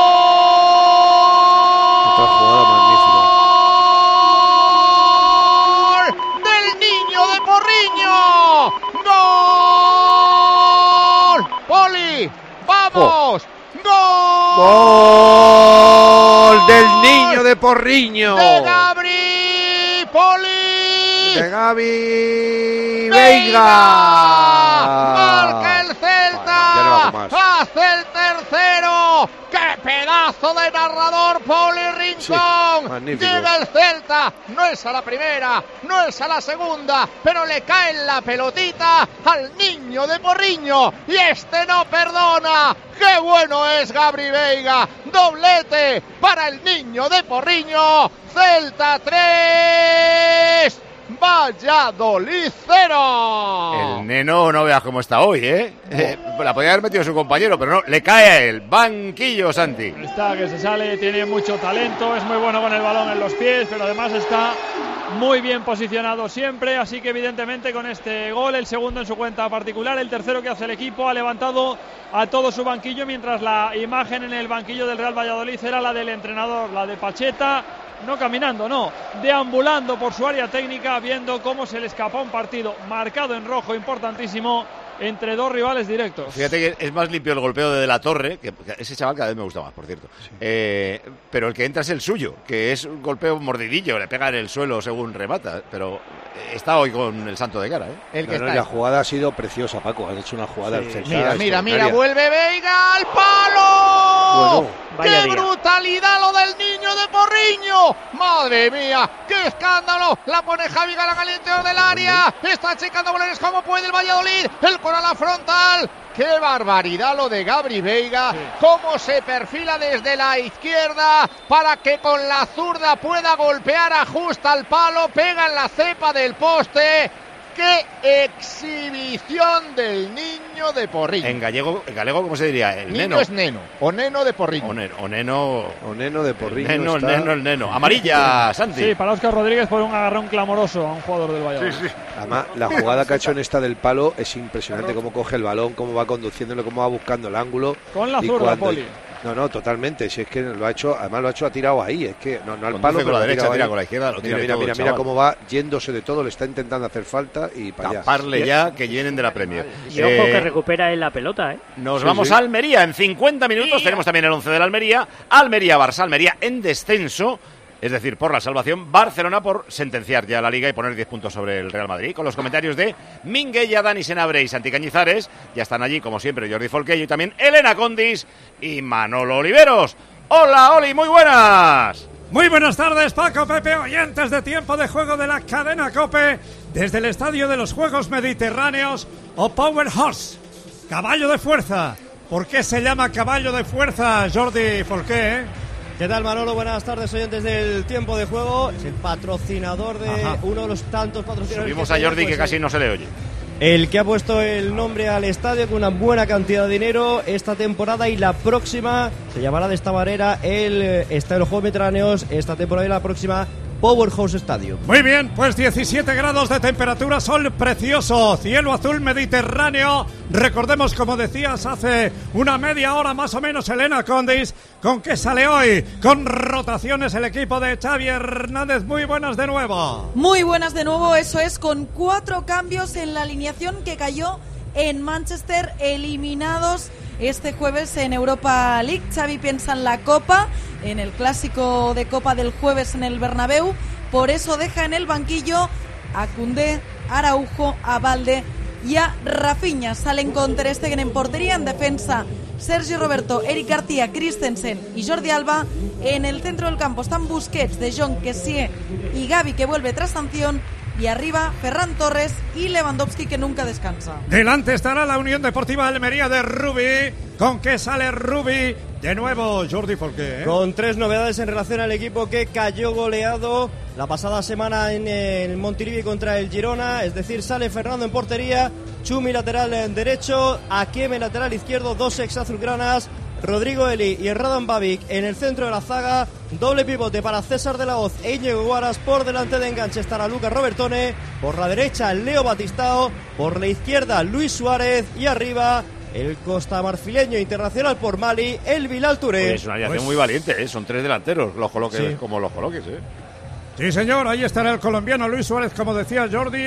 Otra jugada magnífica.
¡Del niño de Porriño! ¡Gol! ¡Poli! ¡Vamos!
Oh.
¡Gol!
¡Gol del niño de Porriño!
¡De Gabri! ¡Poli!
¡De Gabi
Veiga!
Veiga!
¡Marca el Celta!
Bueno, ya no lo hago más.
¡Hace el tercero! ¡Qué pedazo de narrador, Poli Rincón!
Sí, magnífico.
Llega el Celta, no es a la primera, no es a la segunda, pero le cae en la pelotita al niño de Porriño y este no perdona. ¡Qué bueno es Gabri Veiga! Doblete para el niño de Porriño. Celta tres, Valladolid cero.
El neno no veas cómo está hoy, ¿eh? eh la podía haber metido su compañero, pero no, le cae a él. Banquillo, Santi.
Está que se sale, tiene mucho talento, es muy bueno con el balón en los pies, pero además está muy bien posicionado siempre, así que evidentemente con este gol, el segundo en su cuenta particular, el tercero que hace el equipo, ha levantado a todo su banquillo, mientras la imagen en el banquillo del Real Valladolid era la del entrenador, la de Pacheta, no caminando, no, deambulando por su área técnica, viendo cómo se le escapa un partido marcado en rojo, importantísimo, entre dos rivales directos.
Fíjate que es más limpio el golpeo de De la Torre, que ese chaval cada vez me gusta más, por cierto. Sí. Eh, pero el que entra es el suyo, que es un golpeo mordidillo, le pega en el suelo según remata, pero está hoy con el santo de cara, ¿eh?
El que no, no, la jugada ha sido preciosa, Paco, has hecho una jugada
sí. Mira, mira, mira, vuelve Veiga al palo. Bueno, ¡qué día. brutalidad lo del niño de Porriño! ¡Madre mía! ¡Qué escándalo! La pone Javi Galán al interior del área. Está checando balones como puede el Valladolid. El con a la frontal. ¡Qué barbaridad lo de Gabri Veiga! Sí. Cómo se perfila desde la izquierda para que con la zurda pueda golpear, ajusta al palo, pega en la cepa del poste. ¡Qué exhibición del niño de Porriño!
En gallego, en galego, ¿cómo se diría? El
niño
neno.
es neno, o neno de Porriño.
O neno, o neno,
o neno de Porriño.
Neno, está... neno, el neno. Amarilla, Santi.
Sí, para Óscar Rodríguez por un agarrón clamoroso a un jugador del Valladolid.
Sí, sí.
Además, la jugada que ha hecho en esta del palo es impresionante, cómo coge el balón, cómo va conduciéndolo, cómo va buscando el ángulo.
Con la zurda, Poli.
No, no, totalmente. Si es que lo ha hecho, además lo ha hecho, ha tirado ahí. Es que no, no al
Conduce
palo,
con
pero
la derecha, tira
ahí.
con la izquierda, lo
mira,
mira,
mira,
todo,
mira,
chaval.
mira cómo va yéndose de todo, le está intentando hacer falta y para allá.
Taparle ya que llenen de la Premier.
Y eh, ojo que recupera en la pelota, ¿eh?
Nos
sí,
vamos
sí.
a Almería en cincuenta minutos. Sí. Tenemos también el once de la Almería. Almería-Barça, Almería en descenso. Es decir, por la salvación, Barcelona por sentenciar ya la Liga y poner diez puntos sobre el Real Madrid. Con los comentarios de Minguella, Dani Senabre y Santi Cañizares. Ya están allí, como siempre, Jordi Folquello y también Elena Condis y Manolo Oliveros. ¡Hola, Oli! ¡Muy buenas!
Muy buenas tardes, Paco, Pepe, oyentes de Tiempo de Juego de la cadena COPE, desde el Estadio de los Juegos Mediterráneos o Power Horse, caballo de fuerza. ¿Por qué se llama caballo de fuerza, Jordi Folqué? ¿eh?
¿Qué tal, Manolo? Buenas tardes, oyentes del Tiempo de Juego. Es el patrocinador de Ajá. uno de los tantos patrocinadores.
Subimos a Jordi, pues, que casi no se le oye.
El que ha puesto el nombre al estadio con una buena cantidad de dinero esta temporada, y la próxima se llamará de esta manera el Estadio de los Juegos Mediterráneos, esta temporada y la próxima Powerhouse Stadium.
Muy bien, pues diecisiete grados de temperatura, sol precioso, cielo azul mediterráneo. Recordemos, como decías hace una media hora más o menos, Elena Condis, ¿con qué sale hoy? Con rotaciones el equipo de Xavi Hernández. Muy buenas de nuevo.
Muy buenas de nuevo, eso es, con cuatro cambios en la alineación que cayó en Manchester, eliminados este jueves en Europa League. Xavi piensa en la Copa, en el clásico de Copa del jueves en el Bernabéu. Por eso deja en el banquillo a Koundé, Araujo, a Balde y a Rafinha. Salen con Ter Stegen en portería, en defensa Sergi Roberto, Eric García, Christensen y Jordi Alba. En el centro del campo están Busquets, De Jong, Kessie y Gavi, que vuelve tras sanción. Y arriba, Ferran Torres y Lewandowski, que nunca descansa.
Delante estará la Unión Deportiva Almería de Rubi. ¿Con qué sale Rubi? De nuevo, Jordi Folqué. ¿eh?
Con tres novedades en relación al equipo que cayó goleado la pasada semana en el Montilivi contra el Girona. Es decir, sale Fernando en portería, Chumi lateral en derecho, Akieme lateral izquierdo, dos ex azulgranas, Rodrigo Eli y Radan Babic en el centro de la zaga. Doble pivote para César de la Hoz e Íñigo Guaras. Por delante de enganche estará Lucas Robertone. Por la derecha Leo Batistao. Por la izquierda Luis Suárez. Y arriba el costamarfileño internacional por Mali, el Bilal Touré.
Pues es una alineación pues... muy valiente, ¿eh? Son tres delanteros, los coloques sí. como los coloques. ¿eh?
Sí, señor, ahí estará el colombiano Luis Suárez, como decía Jordi.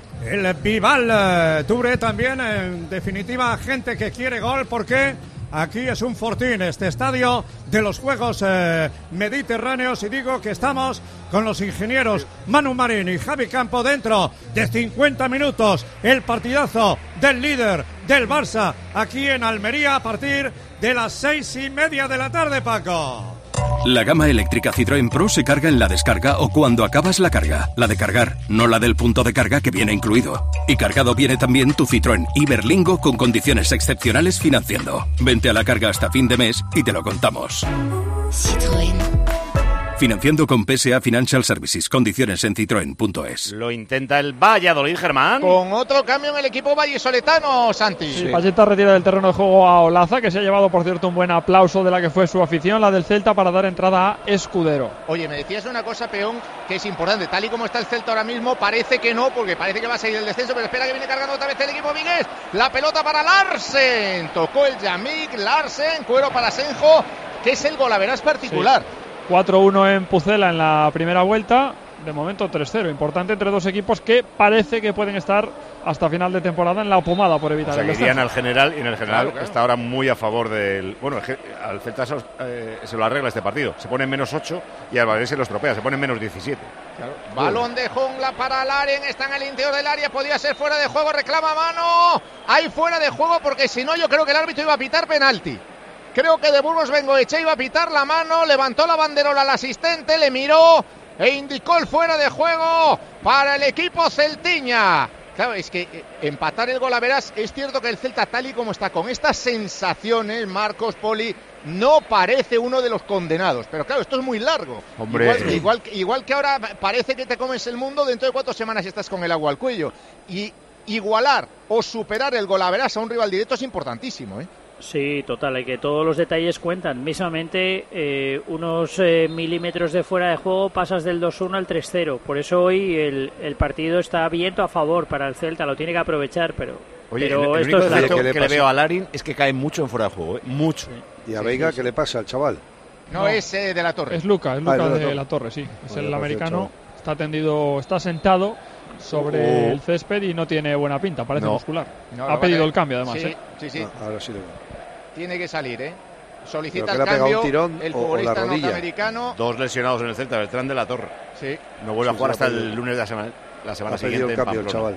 El Bilal Touré también, en definitiva, gente que quiere gol, porque aquí es un fortín este estadio de los Juegos eh, Mediterráneos, y digo que estamos con los ingenieros Manu Marín y Javi Campo dentro de cincuenta minutos. El partidazo del líder del Barça aquí en Almería a partir de las seis y media de la tarde, Paco.
La gama eléctrica Citroën Pro se carga en la descarga o cuando acabas la carga. La de cargar, no la del punto de carga que viene incluido. Y cargado viene también tu Citroën Iberlingo con condiciones excepcionales financiando. Vente a la carga hasta fin de mes y te lo contamos. Citroën. Financiando con P S A Financial Services. Condiciones en citroen punto es.
Lo intenta el Valladolid, Germán.
Con otro cambio en el equipo vallisoletano, Santi.
Sí, Pacheta retira del terreno de juego a Olaza, que se ha llevado, por cierto, un buen aplauso de la que fue su afición, la del Celta, para dar entrada a Escudero.
Oye, me decías una cosa, Peón, que es importante. Tal y como está el Celta ahora mismo, parece que no, porque parece que va a salir el descenso, pero espera, que viene cargando otra vez el equipo vigués. La pelota para Larsen. Tocó el Yamik, Larsen, cuero para Senjo, que es el golaveras particular.
Sí. cuatro uno en Pucela en la primera vuelta, de momento tres cero, importante entre dos equipos que parece que pueden estar hasta final de temporada en la pomada por evitar
o sea,
el
descenso. Irían al general, y en el general claro, claro. está ahora muy a favor del... Bueno, al Celta se, eh, se lo arregla este partido, se pone en menos ocho y al Valladolid se lo estropea, se pone en menos diecisiete.
Claro. Balón de jungla para Laren, está en el interior del área, podía ser fuera de juego, reclama mano, hay fuera de juego, porque si no yo creo que el árbitro iba a pitar penalti. Creo que de Burgos Bengoechea iba a pitar la mano, levantó la banderola al asistente, le miró e indicó el fuera de juego para el equipo celtiña. Claro, es que empatar el gol a veras, es cierto que el Celta, tal y como está, con estas sensaciones, Marcos, Poli, no parece uno de los condenados. Pero claro, esto es muy largo.
Hombre.
Igual, igual, igual que ahora parece que te comes el mundo, dentro de cuatro semanas estás con el agua al cuello. Y igualar o superar el gol a veras a un rival directo es importantísimo, ¿eh?
Sí, total, hay que todos los detalles cuentan. Mismamente, eh, unos eh, milímetros de fuera de juego pasas del dos uno al tres cero. Por eso hoy el, el partido está viento a favor para el Celta, lo tiene que aprovechar, pero,
Oye,
pero
el, el
esto es
único
claro.
que, que le veo a Larin es que cae mucho en fuera de juego, ¿eh? Mucho.
Sí. ¿Y a Veiga sí, sí, qué sí. le pasa al chaval?
No, no es eh, de la Torre.
Es Luca, es Luca
ah,
de
no,
la Torre, sí. Es
bueno,
el americano, está tendido, está sentado sobre oh. el césped y no tiene buena pinta, parece
no.
muscular.
No,
ha pedido el cambio, además.
Sí,
¿eh?
sí, sí.
No, ahora sí lo veo.
Tiene que salir, ¿eh? Solicita
el
cambio
tirón,
el
o,
futbolista
o
norteamericano.
Dos lesionados en el Celta, Beltrán de la Torre.
Sí.
No vuelve
sí,
a jugar hasta
pedido,
el lunes de la semana, la semana
ha
siguiente.
El cambio,
en
el chaval.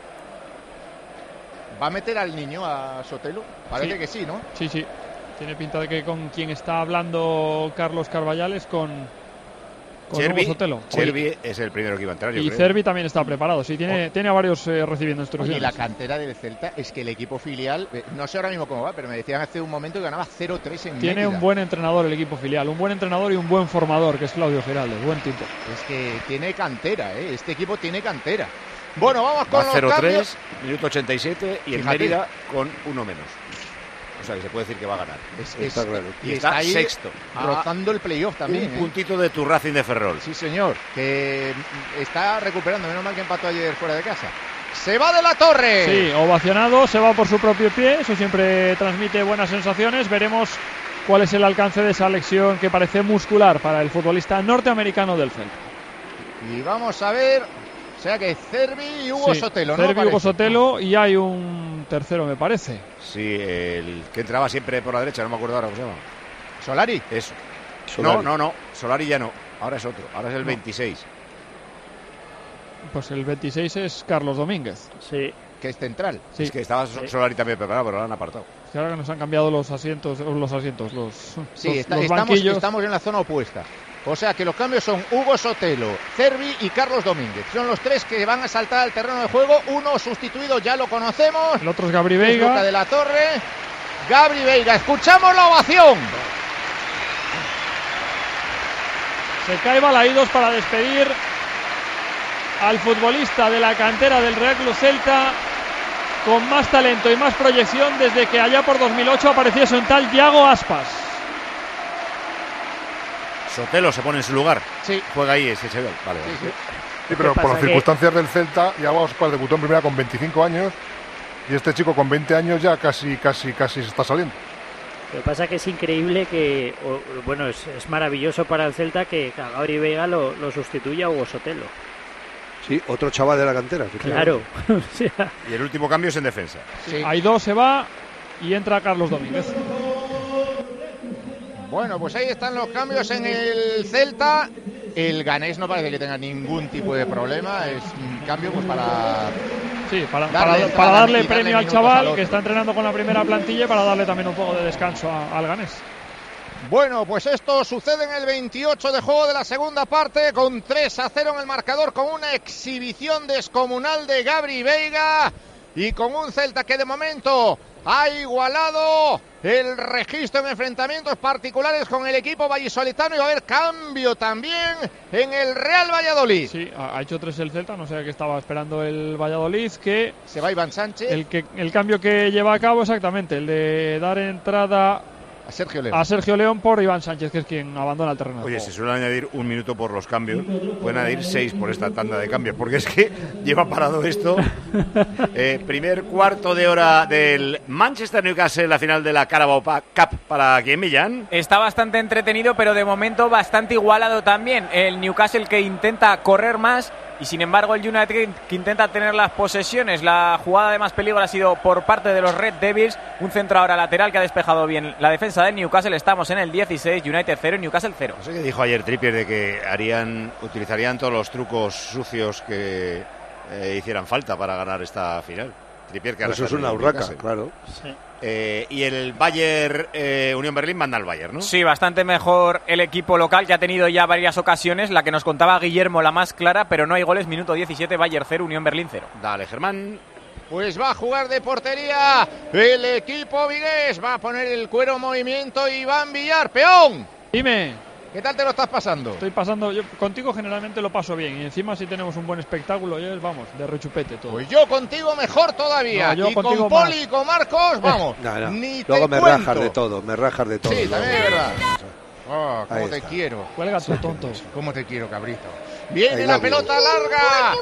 ¿Va a meter al niño, a Sotelo? Parece
sí.
que sí, ¿no?
Sí, sí. Tiene pinta de que con quien está hablando Carlos Carballal es con, con
Chervi,
Hugo Sotelo.
Chervi es el primero que iba a entrar, yo
Y
creo.
Cervi también está preparado, sí, tiene, tiene a varios eh, recibiendo instrucciones.
Y la cantera del Celta es que el equipo filial, eh, no sé ahora mismo cómo va, pero me decían hace un momento que ganaba cero tres en
Tiene
Mérida.
un buen entrenador el equipo filial, un buen entrenador y un buen formador, que es Claudio Giraldes, buen tipo.
Es que tiene cantera, ¿eh? Este equipo tiene cantera. Bueno, vamos con
Va
los
cero tres,
cambios.
minuto ochenta y siete y en
Fíjate.
Mérida con uno menos. O sea que se puede decir que va a ganar.
Es,
está
es-
claro.
Y
Y
está,
está
ahí
sexto.
rozando el playoff también.
Un
¿eh?
puntito de tu Racing de Ferrol.
Sí, señor. Que está recuperando. Menos mal que empató ayer fuera de casa. Se va de la Torre.
Sí, ovacionado, se va por su propio pie, eso siempre transmite buenas sensaciones. Veremos cuál es el alcance de esa lesión que parece muscular para el futbolista norteamericano del Celta.
Y vamos a ver. O sea que Cervi y Hugo
Sí,
Sotelo, ¿no?
Cervi, Hugo
Parece.
Sotelo y hay un tercero, me parece.
Sí, el que entraba siempre por la derecha, no me acuerdo ahora cómo se llama.
¿Solari?
Eso.
Solari.
No, no, no. Solari ya no. Ahora es otro. Ahora es el
No.
veintiséis.
Pues el veintiséis es Carlos Domínguez.
Sí.
Que es central.
Sí.
Es que estaba Solari también preparado, pero lo han apartado.
Que ahora que nos han cambiado los asientos, los asientos, los,
Sí,
los,
está-
los
estamos,
banquillos.
estamos en la zona opuesta. O sea que los cambios son Hugo Sotelo, Cervi y Carlos Domínguez. Son los tres que van a saltar al terreno de juego. Uno sustituido, ya lo conocemos.
El otro es Gabri
Es
Veiga.
Luca de la Torre. Gabri Veiga. Escuchamos la ovación.
Se cae Balaídos para despedir al futbolista de la cantera del Real Club Celta con más talento y más proyección desde que allá por dos mil ocho apareciese un tal Yago Aspas.
Sotelo se pone en su lugar.
Sí.
Juega ahí ese chaval. Vale, vale.
Sí, sí.
Sí, pero
¿Qué
por las
pasa? Que-
circunstancias del Celta, ya Aspas debutó en primera con veinticinco años y este chico con veinte años ya casi, casi, casi se está saliendo.
Lo que pasa que es increíble que, o- bueno, es, es maravilloso para el Celta que a Gabri Veiga lo, lo sustituya a Hugo Sotelo.
Sí, otro chaval de la cantera.
Claro. O sea,
Y el último cambio es en defensa.
Sí.
Aidó se va y entra Carlos Domínguez.
Bueno, pues ahí están los cambios en el Celta. El ganés no parece que tenga ningún tipo de problema. Es un cambio pues para...
Sí, para,
Darle
para-
entrada
para
y
darle
darle
premio al
minutos
chaval
al otro.
que está entrenando con la primera plantilla y para darle también un poco de descanso a- al ganés.
Bueno, pues esto sucede en el veintiocho de juego de la segunda parte con tres a cero en el marcador, con una exhibición descomunal de Gabri Veiga y con un Celta que de momento ha igualado el registro en enfrentamientos particulares con el equipo vallisoletano y va a haber cambio también en el Real Valladolid.
Sí, ha ha hecho tres el Celta, no sé a qué estaba esperando el Valladolid, que
Se va Iván Sánchez
el, que el cambio que lleva a cabo exactamente, el de dar entrada
a Sergio León.
a Sergio León por Iván Sánchez, que es quien abandona el terreno de
Oye,
juego.
se suele añadir un minuto por los cambios. Pueden añadir seis por esta tanda de cambios, porque es que lleva parado esto. Eh, primer cuarto de hora del Manchester Newcastle, la final de la Carabao Cup para quien Millán.
Está bastante entretenido, pero de momento bastante igualado también. El Newcastle que intenta correr más y sin embargo el United que intenta tener las posesiones. La jugada de más peligro ha sido por parte de los Red Devils. Un centro ahora lateral que ha despejado bien la defensa del Newcastle. Estamos en el dieciséis, United cero, Newcastle cero.
No sé qué dijo ayer Trippier de que harían, utilizarían todos los trucos sucios que eh, hicieran falta para ganar esta final. Trippier que ahora
Eso es
está en
una
el
urraca,
Newcastle.
claro.
sí.
Eh, y el Bayern eh, Unión Berlín manda al Bayern, ¿no?
Sí, bastante mejor el equipo local, que ha tenido ya varias ocasiones. La que nos contaba Guillermo, la más clara, pero no hay goles. Minuto diecisiete, Bayern cero, Unión Berlín cero.
Dale, Germán.
Pues va a jugar de portería el equipo vigués. Va a poner el cuero en movimiento Iván Villar. ¡Peón!
Dime.
¿Qué tal te lo estás pasando?
Estoy pasando, yo contigo generalmente lo paso bien y encima si tenemos un buen espectáculo, ya es, vamos, de rechupete todo.
Pues yo contigo mejor todavía.
No, yo
y
contigo
con Poli
más.
y con Marcos, vamos.
No, no.
Ni
Luego
te
me
cuento.
rajas de todo, me rajas de todo.
Sí,
luego.
también es verdad. Oh,
Ahí
cómo te
está.
quiero.
Cuelga tu tonto.
Cómo te quiero, cabrito. Viene
I
la
love you.
pelota larga.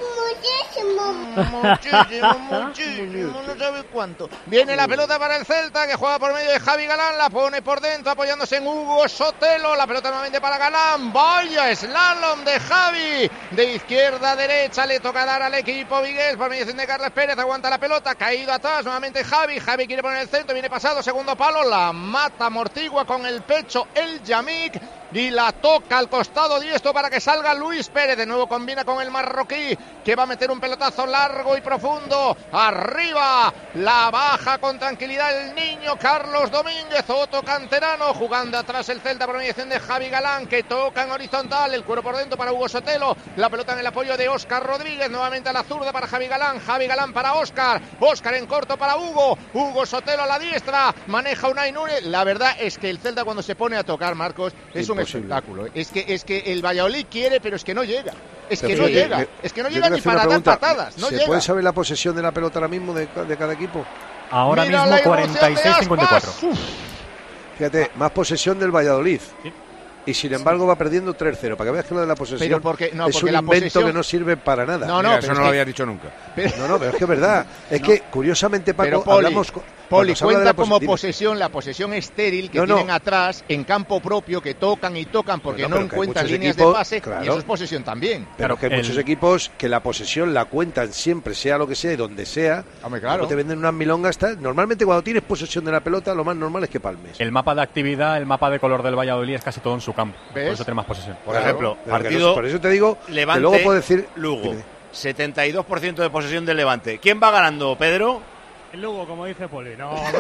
Muchísimo, muchísimo, no sabes cuánto. Viene la pelota para el Celta, que juega por medio de Javi Galán, la pone por dentro apoyándose en Hugo Sotelo, la pelota nuevamente para Galán, vaya slalom de Javi, de izquierda a derecha, le toca dar al equipo vigués por mediación de Carles Pérez, aguanta la pelota, caído atrás, nuevamente Javi, Javi quiere poner el centro, viene pasado, segundo palo, la mata, amortigua con el pecho el Yamik, y la toca al costado diestro para que salga Luis Pérez. De nuevo combina con el marroquí, que va a meter un pelotazo largo y profundo. Arriba, la baja con tranquilidad el niño Carlos Domínguez, otro canterano, jugando atrás el Celta por mediación de Javi Galán, que toca en horizontal, el cuero por dentro para Hugo Sotelo, la pelota en el apoyo de Óscar Rodríguez, nuevamente a la zurda para Javi Galán, Javi Galán para Óscar, Óscar en corto para Hugo, Hugo Sotelo a la diestra, maneja Unai Núñez. La verdad es que el Celta cuando se pone a tocar, Marcos, es un espectáculo. Es que, es que el Valladolid quiere, pero es que no llega. Es que no llega, es que no llega ni para dar patadas. No
¿Se
llega.
puede saber la posesión de la pelota ahora mismo de, de cada equipo?
Ahora Mira mismo cuarenta y seis cincuenta y cuatro.
Fíjate, más posesión del Valladolid. ¿Sí? Y sin embargo va perdiendo tres cero. Para que veas que lo de la posesión
porque, no,
es un
la
invento
posesión...
que no sirve para nada.
No, no, Mira, eso no que... lo había dicho nunca.
Pero... No, no, pero es que es verdad. Es no. que curiosamente, Paco,
pero, Poli,
hablamos...
Poli, cuenta como pos... posesión la posesión estéril que no, tienen no. atrás en campo propio, que tocan y tocan porque no, no encuentran líneas
equipos,
de pase,
claro.
y eso es posesión también.
Pero claro, que hay el... muchos equipos que la posesión la cuentan siempre, sea lo que sea y donde sea.
Hombre, claro.
Te venden unas milongas. Tal. Normalmente cuando tienes posesión de la pelota, lo más normal es que palmes.
El mapa de actividad, el mapa de color del Valladolid es casi todo en su campo. ¿Ves? Por eso tiene más posesión.
Por claro. ejemplo, partido
no, por eso te digo,
Levante,
que luego puedo decir
Lugo, setenta y dos por ciento de posesión del Levante. ¿Quién va ganando, Pedro?
El Lugo, como dice Poli. No, no,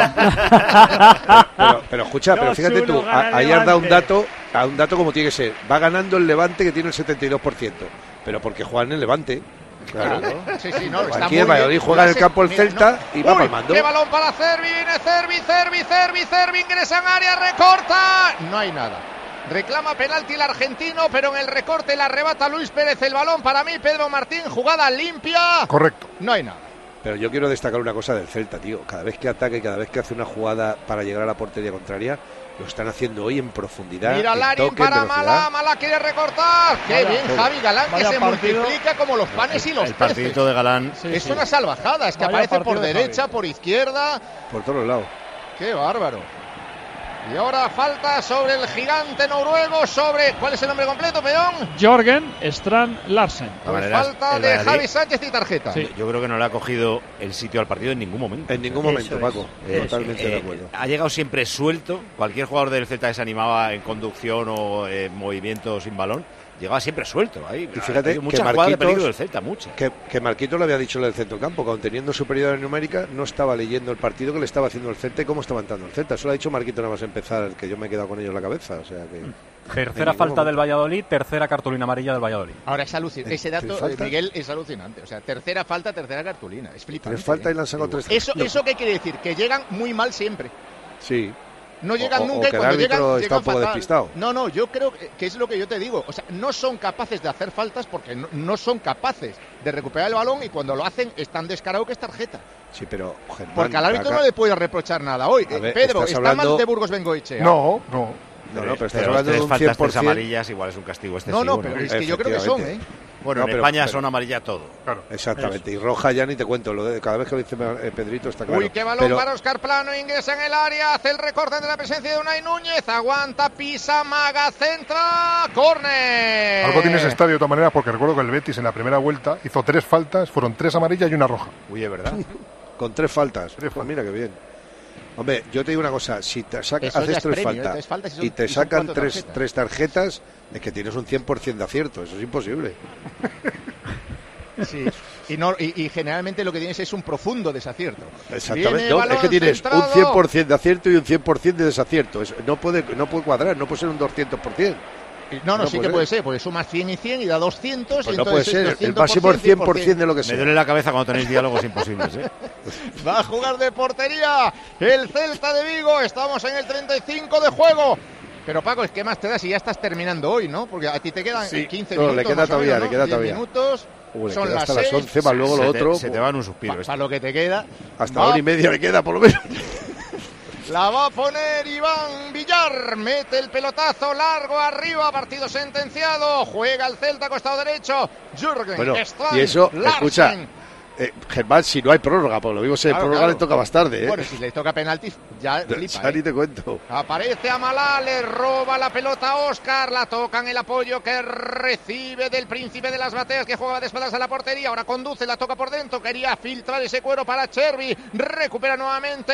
pero, pero escucha, pero fíjate tú, a, ahí has dado un dato, a un dato como tiene que ser. Va ganando el Levante, que tiene el setenta y dos por ciento, pero porque juega en el Levante. Claro.
claro. Sí, sí, no, está
aquí el Valladolid juega en el campo el
Mira,
Celta
no.
y va
Uy,
palmando.
¡Qué balón para Cervi! Viene Cervi, Cervi, Cervi, Cervi, ingresa en área, recorta. No hay nada. Reclama penalti el argentino, pero en el recorte la arrebata Luis Pérez el balón. Para mí, Pedro Martín, jugada limpia.
Correcto.
No hay nada.
Pero yo quiero destacar una cosa del Celta, tío. Cada vez que ataca y cada vez que hace una jugada para llegar a la portería contraria, lo están haciendo hoy en profundidad.
Mira Larín para Mala, Mala quiere recortar. Qué vaya, bien Javi Galán, que se partido. multiplica como los panes y los
el peces. El partidito de Galán.
Sí, es sí. una salvajada, es que vaya aparece por derecha, Javi. por izquierda.
Por todos lados.
Qué bárbaro. Y ahora falta sobre el gigante noruego, sobre... ¿Cuál es el nombre completo, peón?
Jorgen Strand Larsen.
Pues falta de Javi Sánchez y tarjeta.
Sí. Yo creo que no le ha cogido el sitio al partido en ningún momento.
En ningún momento, Paco.
Eh,
Totalmente
eh,
de acuerdo.
Ha llegado siempre suelto. Cualquier jugador del Celta que se animaba en conducción o en eh, movimiento sin balón, llegaba siempre suelto. Ahí,
y fíjate
hay muchas
que
jugadas de peligro del Celta, muchas.
Que, que Marquito le había dicho en el centro del campo, que aun teniendo superioridad numérica, no estaba leyendo el partido que le estaba haciendo el Celta y cómo estaba entrando el Celta. Eso lo ha dicho Marquito nada más empezar, que yo me he quedado con ellos en la cabeza. O sea que...
Tercera falta momento. del Valladolid, tercera cartulina amarilla del Valladolid.
Ahora es alucinante. Ese dato, Miguel, es alucinante. O sea, tercera falta, tercera cartulina. Es flipante.
Tres falta
¿eh?
y le han sacado tres.
Eso, ¿Eso qué quiere decir? Que llegan muy mal siempre.
Sí.
No llegan
o,
nunca
o que
y cuando
el árbitro
llegan,
está
llegan
un poco
fatal.
despistado.
No, no, yo creo que es lo que yo te digo. O sea, no son capaces de hacer faltas porque no, no son capaces de recuperar el balón y cuando lo hacen es tan descarado que es tarjeta.
Sí, pero Germán,
porque al árbitro acá... no le puede reprochar nada hoy.
Ver,
Pedro, ¿está
hablando...
mal de Burgos Bengoechea?
No, no.
No, no, pero estás
pero
hablando
tres
de un
faltas,
cien por ciento.
tres amarillas, igual es un castigo excesivo.
No, no, pero ¿no? es que yo creo que son, ¿eh?
Bueno,
no,
en
pero,
España
pero,
son amarillas todo.
Claro. Exactamente, eso. Y roja ya ni te cuento, lo de, cada vez que lo dice Pedrito está claro.
Uy, qué balón
pero...
para Óscar Plano, ingresa en el área, hace el recorte de la presencia de Unai Núñez, aguanta, pisa, maga, centra, córner.
Algo tiene ese estadio de todas maneras, porque recuerdo que el Betis en la primera vuelta hizo tres faltas, fueron tres amarillas y una roja.
Uy, es verdad.
Con tres faltas, tres pues mira qué bien. Hombre, yo te digo una cosa, si te saca, haces tres, premio, falta, tres faltas y, son, y te y sacan tres tarjetas. tres tarjetas, es que tienes un cien por ciento de acierto, eso es imposible.
Sí, y, no, y, y generalmente lo que tienes es un profundo desacierto.
Exactamente, no, es que tienes centrado. un cien por ciento de acierto y un cien por ciento de desacierto, es, no, puede, no puede cuadrar, no puede ser un doscientos por ciento.
No, no, no sí que puede ser, porque sumas cien y cien y da doscientos.
Pues
y
no puede ser, el máximo es cien por ciento de lo que sea.
Me duele la cabeza cuando tenéis diálogos imposibles, ¿eh?
Va a jugar de portería el Celta de Vigo, estamos en el treinta y cinco de juego. Pero Paco, es que más te da si ya estás terminando hoy, ¿no? Porque a ti te quedan sí. quince no, minutos.
Le queda todavía,
menos,
le queda
diez
todavía.
minutos.
Uh,
son
queda
las
hasta
seis,
las once, más luego
se
lo
te,
otro.
Se te van un suspiro.
Para pa lo que te queda.
Hasta va, hora y media le queda, por lo menos.
La va a poner Iván Villar, mete el pelotazo largo arriba, partido sentenciado, juega el Celta costado derecho, Jürgen
bueno,
Strand
y eso,
Larsen.
Escucha, eh, Germán, si no hay prórroga, por lo mismo si hay
claro,
prórroga
claro.
le toca más tarde, ¿eh?
Bueno, si le toca penaltis, ya flipa,
ya
¿eh?
ni te cuento.
Aparece Amalá, le roba la pelota a Óscar, la toca en el apoyo que recibe del príncipe de las bateas que juega de espaldas a la portería, ahora conduce, la toca por dentro, quería filtrar ese cuero para Chervi, recupera nuevamente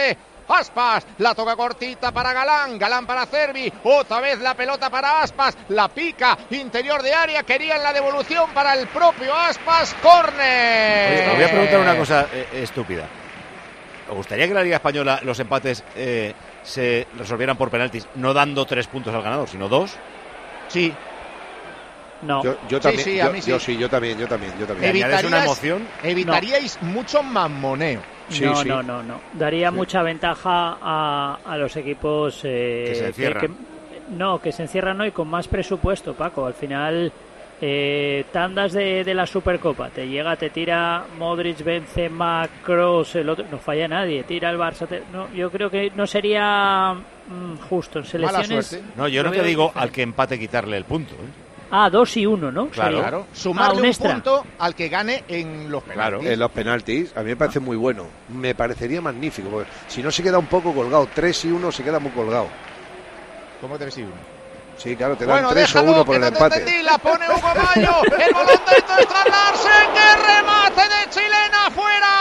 Aspas, la toca cortita para Galán, Galán para Cervi, otra vez la pelota para Aspas, la pica, interior de área, querían la devolución para el propio Aspas, córner.
Oye, te voy a preguntar una cosa eh, estúpida. ¿Os gustaría que la Liga Española los empates eh, se resolvieran por penaltis, no dando tres puntos al ganador, sino dos?
Sí.
No.
Yo, yo también,
sí, sí,
yo,
a mí sí.
yo sí, yo también, yo también, yo también.
¿Añades una emoción?
Evitaríais no. mucho mamoneo.
Sí,
no,
sí.
no, no, no. Daría sí. mucha ventaja a, a los equipos eh,
que se encierran.
Que, que, no, que se encierran no, y con más presupuesto, Paco. Al final, eh, tandas de, de la Supercopa, te llega, te tira Modric, Benzema, Kroos, el otro, no falla nadie, tira el Barça. Te, no, yo creo que no sería mm, justo en selecciones.
No, yo no te digo diferente. Al que empate quitarle el punto, ¿eh?
Ah, dos y uno, ¿no?
Claro,
claro. Sumarle ah, un, un punto al que gane en los penaltis.
Claro, en los penaltis, a mí me parece ah. muy bueno. Me parecería magnífico, porque si no se queda un poco colgado, tres y uno se queda muy colgado.
¿Cómo tres y uno?
Sí, claro, te dan
bueno,
tres o uno por el empate.
Entendí, la pone Hugo Mayo, el balón dentro de Larsen, que remate de chilena fuera.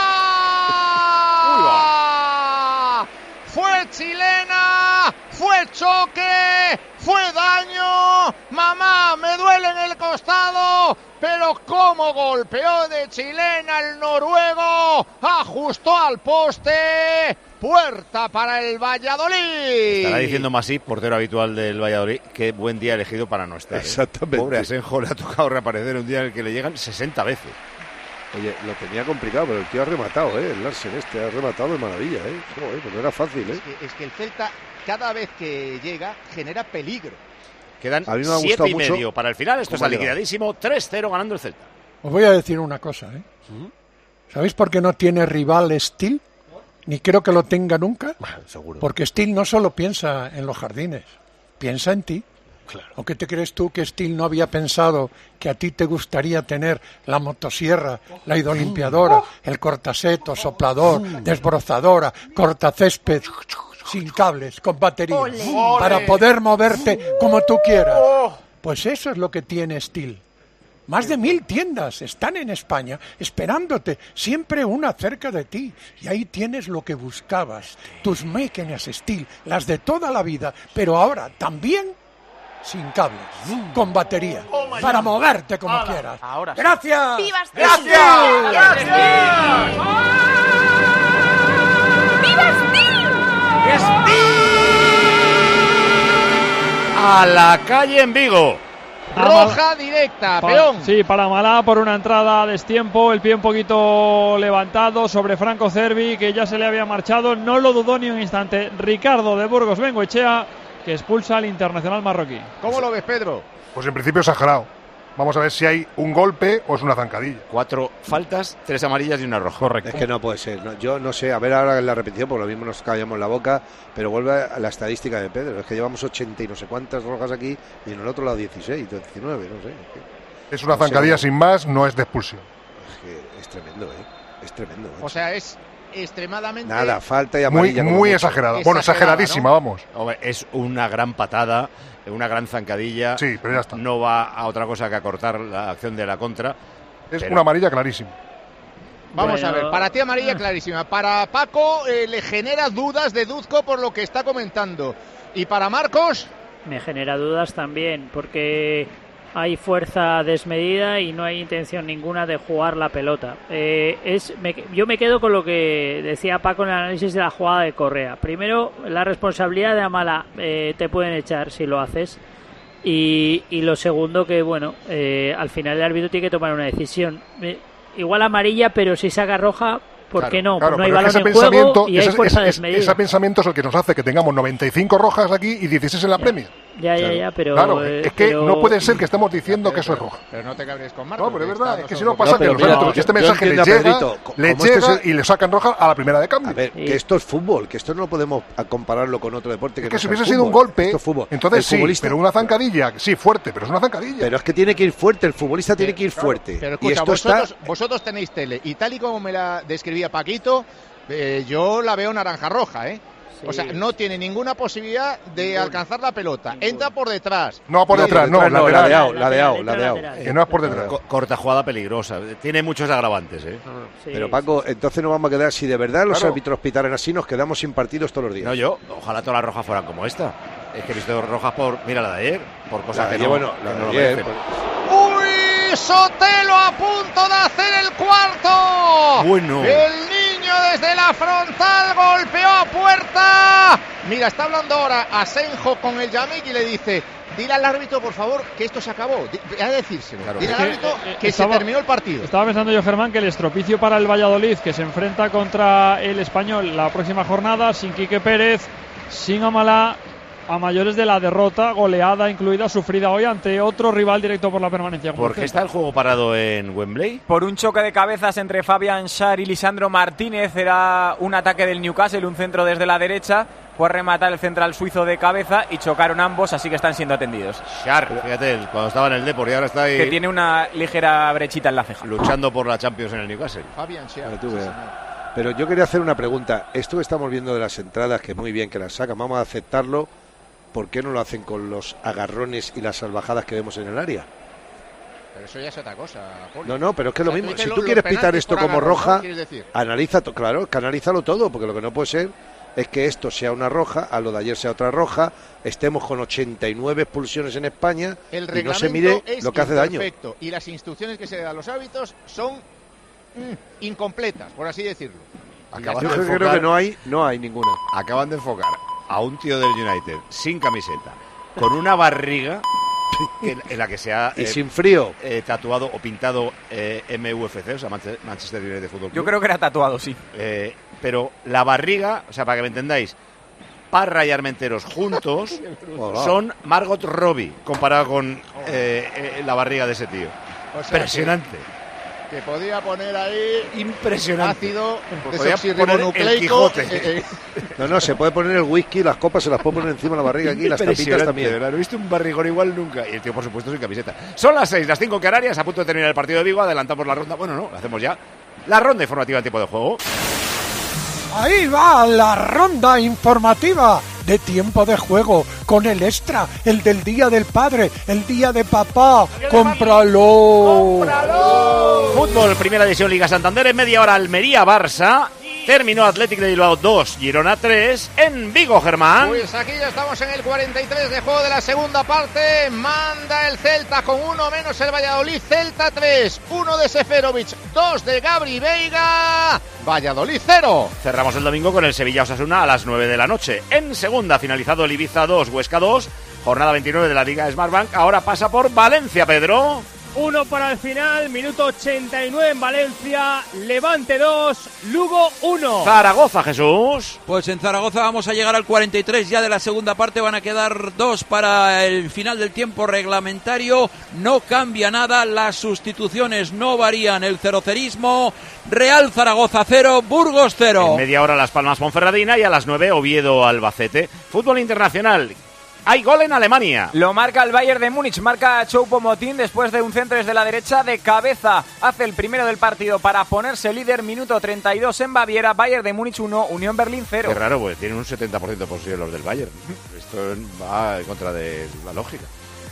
Uy, va. Fue chilena, fue choque, fue daño, mamá, me duele en el costado, pero como golpeó de chilena el noruego, ajustó al poste, puerta para el Valladolid.
Estará diciendo Masip, portero habitual del Valladolid, qué buen día elegido para no estar.
Exactamente.
¿eh? Pobre Asenjo, le ha tocado reaparecer un día en el que le llegan sesenta veces.
Oye, lo tenía complicado, pero el tío ha rematado, ¿eh? El Larsen este ha rematado de maravilla, ¿eh? Joder, pues no era fácil, ¿eh?
Es que, es que el Celta, cada vez que llega, genera peligro.
Quedan siete y medio mucho para el final. Esto está liquidadísimo. tres cero ganando el Celta.
Os voy a decir una cosa, ¿eh? ¿Mm? ¿Sabéis por qué no tiene rival Steel? Ni creo que lo tenga nunca.
Bueno, seguro.
Porque Steel no solo piensa en los jardines, piensa en ti.
Claro.
¿O qué te crees tú que Steel no había pensado que a ti te gustaría tener la motosierra, la hidrolimpiadora, el cortaseto, soplador, desbrozadora, cortacésped, sin cables, con batería, ¡Ole! Para poder moverte como tú quieras? Pues eso es lo que tiene Steel. Más de mil tiendas están en España esperándote, siempre una cerca de ti. Y ahí tienes lo que buscabas, tus máquinas Steel, las de toda la vida, pero ahora también sin cables, con batería, oh para God. Moverte como Hola. Quieras.
Ahora sí.
¡Gracias!
¡Viva Steel!
¡Gracias! ¡Gracias!
¡Viva Steel!
¡Steel! A la calle en Vigo.
Roja directa,
para,
peón.
Sí, para Malá por una entrada a destiempo, el pie un poquito levantado sobre Franco Cervi, que ya se le había marchado, no lo dudó ni un instante. Ricardo de Burgos Bengoechea, que expulsa al internacional marroquí.
¿Cómo lo ves, Pedro?
Pues en principio exagerado. Vamos a ver si hay un golpe o es una zancadilla.
Cuatro faltas, tres amarillas y una roja.
Correcto. Es que no puede ser. No, yo no sé, a ver ahora en la repetición, por lo mismo nos callamos la boca, pero vuelve a la estadística de Pedro. Es que llevamos ochenta y no sé cuántas rojas aquí y en el otro lado dieciséis, diecinueve, no sé.
Es una zancadilla sin más, no es de expulsión.
Es que es tremendo, ¿eh? Es tremendo. ¿eh?
O sea, es extremadamente...
Nada, falta y amarilla.
Muy, muy exagerada. Bueno, exageradísima, ¿no? Vamos.
Hombre, es una gran patada, una gran zancadilla.
Sí, pero ya está.
No va a otra cosa que a cortar la acción de la contra.
Es
pero...
una amarilla clarísima.
Vamos
bueno.
a ver, para ti amarilla clarísima. Para Paco eh, le genera dudas, deduzco por lo que está comentando. ¿Y para Marcos?
Me genera dudas también, porque hay fuerza desmedida y no hay intención ninguna de jugar la pelota. Eh, es me, yo me quedo con lo que decía Paco en el análisis de la jugada de Correa. Primero, la responsabilidad de Amala, eh, te pueden echar si lo haces. Y, y lo segundo, que bueno, eh, al final el árbitro tiene que tomar una decisión. Eh, igual amarilla, pero si saca roja, ¿por
claro,
qué no?
Claro,
pues no hay
balón
en juego y hay
ese,
fuerza
ese,
desmedida.
Ese pensamiento es el que nos hace que tengamos noventa y cinco rojas aquí y dieciséis en la
ya.
Premier.
Ya, ya, ya, pero...
Claro, eh, es que
pero...
no puede ser que estemos diciendo
pero,
que eso
pero,
es roja.
Pero no te cabres con Marcos.
No, pero es verdad, es que si no
no
pasa
no,
que los
mira,
árbitros,
yo,
este
yo
mensaje les
entiendo,
llega,
Pedrito,
les
este
llega
es el...
y le sacan roja a la primera de cambio.
A ver,
sí.
que esto es fútbol, que esto no podemos compararlo con otro deporte. Que,
es que
no
si
sea
hubiese
fútbol,
sido un golpe,
esto es fútbol.
entonces sí,
futbolista...
pero una zancadilla, sí, fuerte, pero es una zancadilla.
Pero es que tiene que ir fuerte, el futbolista tiene que ir
claro,
fuerte.
Pero escucha,
y esto
vosotros,
está...
vosotros tenéis tele, y tal y como me la describía Paquito, eh, yo la veo naranja roja, ¿eh? Sí. O sea, no tiene ninguna posibilidad de alcanzar la pelota. Entra por detrás.
No, por detrás, no,
no, la de Ao, la de Ao, la de Ao.
Que no es por detrás.
Corta jugada peligrosa. Tiene muchos agravantes, ¿eh?
Sí. Pero Paco, entonces nos vamos a quedar, si de verdad los claro. árbitros pitaran así, nos quedamos sin partidos todos los días.
No, yo, ojalá todas las rojas fueran como esta. Es que he visto rojas por, mira la de ayer, por cosas
la
que
de
no,
bueno, la
que
de
no
ayer,
pues.
¡Uy! Sotelo a punto de hacer el cuarto.
Bueno.
El niño desde la frontal golpeó a puerta. Mira, está hablando ahora Asenjo con el Yamik y le dice: dile al árbitro, por favor, que esto se acabó. Voy a decírselo. Claro. Dile al árbitro que, eh, que estaba, se terminó el partido.
Estaba pensando yo, Germán, que el estropicio para el Valladolid, que se enfrenta contra el Español la próxima jornada, sin Quique Pérez, sin Amalá, a mayores de la derrota, goleada incluida, sufrida hoy ante otro rival directo por la permanencia.
¿Por qué está el juego parado en Wembley?
Por un choque de cabezas entre Fabián Schär y Lisandro Martínez. Era un ataque del Newcastle, un centro desde la derecha. Fue a rematar el central suizo de cabeza y chocaron ambos, así que están siendo atendidos.
Schär, fíjate, cuando estaba en el Depor y ahora está ahí...
Que tiene una ligera brechita en la ceja.
Luchando por la Champions en el Newcastle.
Fabián Schär.
Pero yo quería hacer una pregunta. Esto que estamos viendo de las entradas, que muy bien que las sacan, vamos a aceptarlo. ¿Por qué no lo hacen con los agarrones y las salvajadas que vemos en el área?
Pero eso ya es otra cosa, Poli.
No, no, pero es que
o
lo
sea,
mismo.
Tú
si
lo,
tú quieres pitar esto como
agarrón,
roja,
¿no?
analiza, to- claro, que analízalo todo, porque lo que no puede ser es que esto sea una roja, a lo de ayer sea otra roja, estemos con ochenta y nueve expulsiones en España
el
y no se mire lo que hace daño.
Perfecto, y las instrucciones que se le dan a los árbitros son mm, incompletas, por así decirlo.
Acaban Yo de enfocar, creo que no hay, no hay ninguna.
Acaban de enfocar a un tío del United sin camiseta, con una barriga en, en la que se ha
y eh, sin frío
eh, tatuado o pintado eh, M U F C, o sea, Manchester United Football Club.
Yo creo que era tatuado, sí.
Eh, pero la barriga, o sea, para que me entendáis, Parra y Armenteros juntos son Margot Robbie comparado con eh, eh, la barriga de ese tío. O sea, impresionante.
Que, que podía poner ahí
impresionante
ácido
pues desoxirribonucleico.
Eh, eh. No, no, se puede poner el whisky, las copas se las puede poner encima de la barriga aquí, las tapitas también.
No he visto un barrigón igual nunca. Y el tío, por supuesto, sin camiseta. Son las seis, las cinco en Canarias, a punto de terminar el partido de Vigo. Adelantamos la ronda. Bueno, no, lo hacemos ya. La ronda informativa en tiempo de juego.
Ahí va la ronda informativa de tiempo de juego con el extra, el del Día del Padre, el Día de Papá. ¡Cómpralo!
¡Cómpralo! Fútbol, Primera División, Liga Santander, en media hora Almería-Barça. Terminó Athletic de Bilbao dos, Girona tres, en Vigo, Germán.
Pues aquí ya estamos en el cuarenta y tres de juego de la segunda parte. Manda el Celta con uno menos el Valladolid. Celta tres, uno de Seferovic, dos de Gabri Veiga. Valladolid cero.
Cerramos el domingo con el Sevilla-Osasuna a las nueve de la noche. En segunda, finalizado el Ibiza dos, Huesca dos. Jornada veintinueve de la Liga Smartbank. Ahora pasa por Valencia, Pedro.
Uno para el final, minuto ochenta y nueve en Valencia, Levante dos, Lugo uno.
Zaragoza, Jesús.
Pues en Zaragoza vamos a llegar al cuarenta y tres ya de la segunda parte, van a quedar dos para el final del tiempo reglamentario, no cambia nada, las sustituciones no varían, el cerocerismo, Real Zaragoza cero, Burgos cero.
En media hora Las Palmas Ponferradina y a las nueve Oviedo Albacete. Fútbol internacional. Hay gol en Alemania.
Lo marca el Bayern de Múnich, marca Choupo-Moting después de un centro desde la derecha de cabeza. Hace el primero del partido para ponerse líder, minuto treinta y dos en Baviera. Bayern de Múnich uno, Unión Berlín cero.
Qué raro, pues tienen un setenta por ciento de posesión los del Bayern. Esto va en contra de la lógica.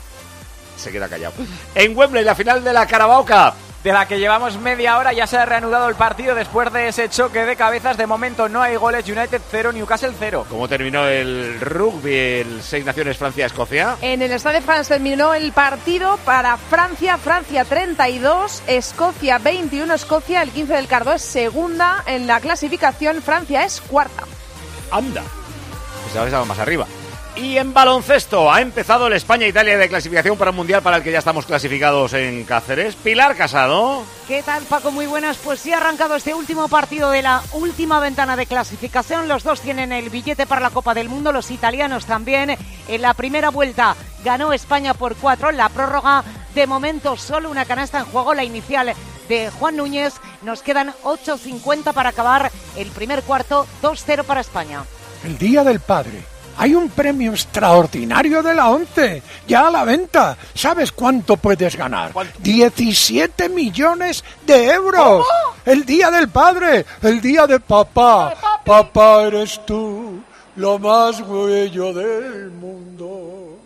Se queda callado. En Wembley, la final de la Carabao Cup,
de la que llevamos media hora, ya se ha reanudado el partido después de ese choque de cabezas. De momento no hay goles, United cero, Newcastle cero.
¿Cómo terminó el rugby, el Seis Naciones Francia-Escocia?
En el Stade de France terminó el partido para Francia, Francia treinta y dos, Escocia veintiuno, Escocia el quince del Cardo es segunda en la clasificación, Francia es cuarta.
Anda, pensaba que estaba más arriba. Y en baloncesto ha empezado el España-Italia de clasificación para un mundial para el que ya estamos clasificados en Cáceres. Pilar Casado.
¿Qué tal, Paco? Muy buenas. Pues sí ha arrancado este último partido de la última ventana de clasificación. Los dos tienen el billete para la Copa del Mundo, los italianos también. En la primera vuelta ganó España por cuatro. En la prórroga, de momento, solo una canasta en juego, la inicial de Juan Núñez. Nos quedan ocho cincuenta para acabar el primer cuarto, dos cero para España.
El Día del Padre. Hay un premio extraordinario de la ONCE, ya a la venta. ¿Sabes cuánto puedes ganar? ¿Cuánto? diecisiete millones de euros. ¿Cómo? El Día del Padre, el Día de Papá. Papá eres tú, lo más bello del mundo.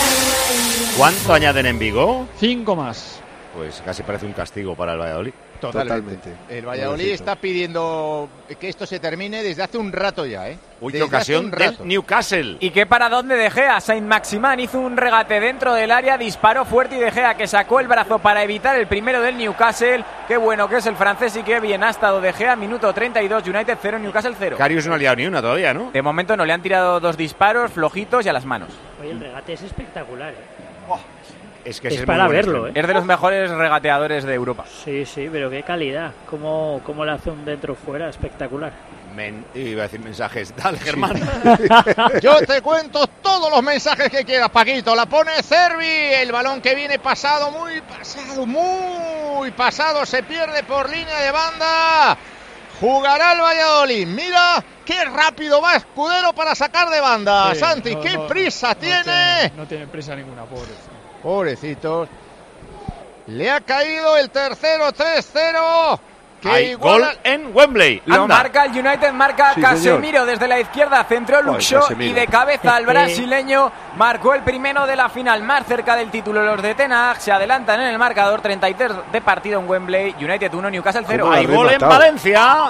¿Cuánto añaden en Vigo?
Cinco más.
Pues casi parece un castigo para el Valladolid.
Totalmente.
Totalmente.
El Valladolid está pidiendo que esto se termine desde hace un rato ya, ¿eh?
Uy, qué ocasión del Newcastle.
Y qué para dónde De Gea. Saint-Maximin hizo un regate dentro del área, disparó fuerte y De Gea, que sacó el brazo para evitar el primero del Newcastle. Qué bueno que es el francés y qué bien ha estado De Gea. Minuto treinta y dos, United cero, Newcastle cero.
Karius no ha liado ni una todavía, ¿no?
De momento no, le han tirado dos disparos flojitos y a las manos.
Oye, el regate es espectacular, ¿eh?
Oh. Es que
es,
es
para verlo, ¿eh?
Es de los mejores regateadores de Europa.
Sí, sí, pero qué calidad. Cómo, cómo le hace un dentro-fuera, espectacular.
Men, iba a decir mensajes. Dale, Germán.
Yo te cuento todos los mensajes que quieras, Paquito. La pone Cervi. El balón que viene pasado, muy pasado, muy pasado. Se pierde por línea de banda. Jugará el Valladolid. Mira qué rápido va Escudero para sacar de banda. Sí, Santi, no, qué no, prisa
no
tiene.
tiene. No tiene prisa ninguna, pobre.
Pobrecitos. Le ha caído el tercero, tres cero. Que
hay
igual
gol en Wembley.
Lo
Anda.
marca el United, marca
sí,
Casemiro
señor.
desde la izquierda, centró Luxo y de cabeza al brasileño marcó el primero de la final, más cerca del título. Los de Ten Hag se adelantan en el marcador, treinta y tres de partido en Wembley. United uno, Newcastle cero.
Hay gol en Valencia.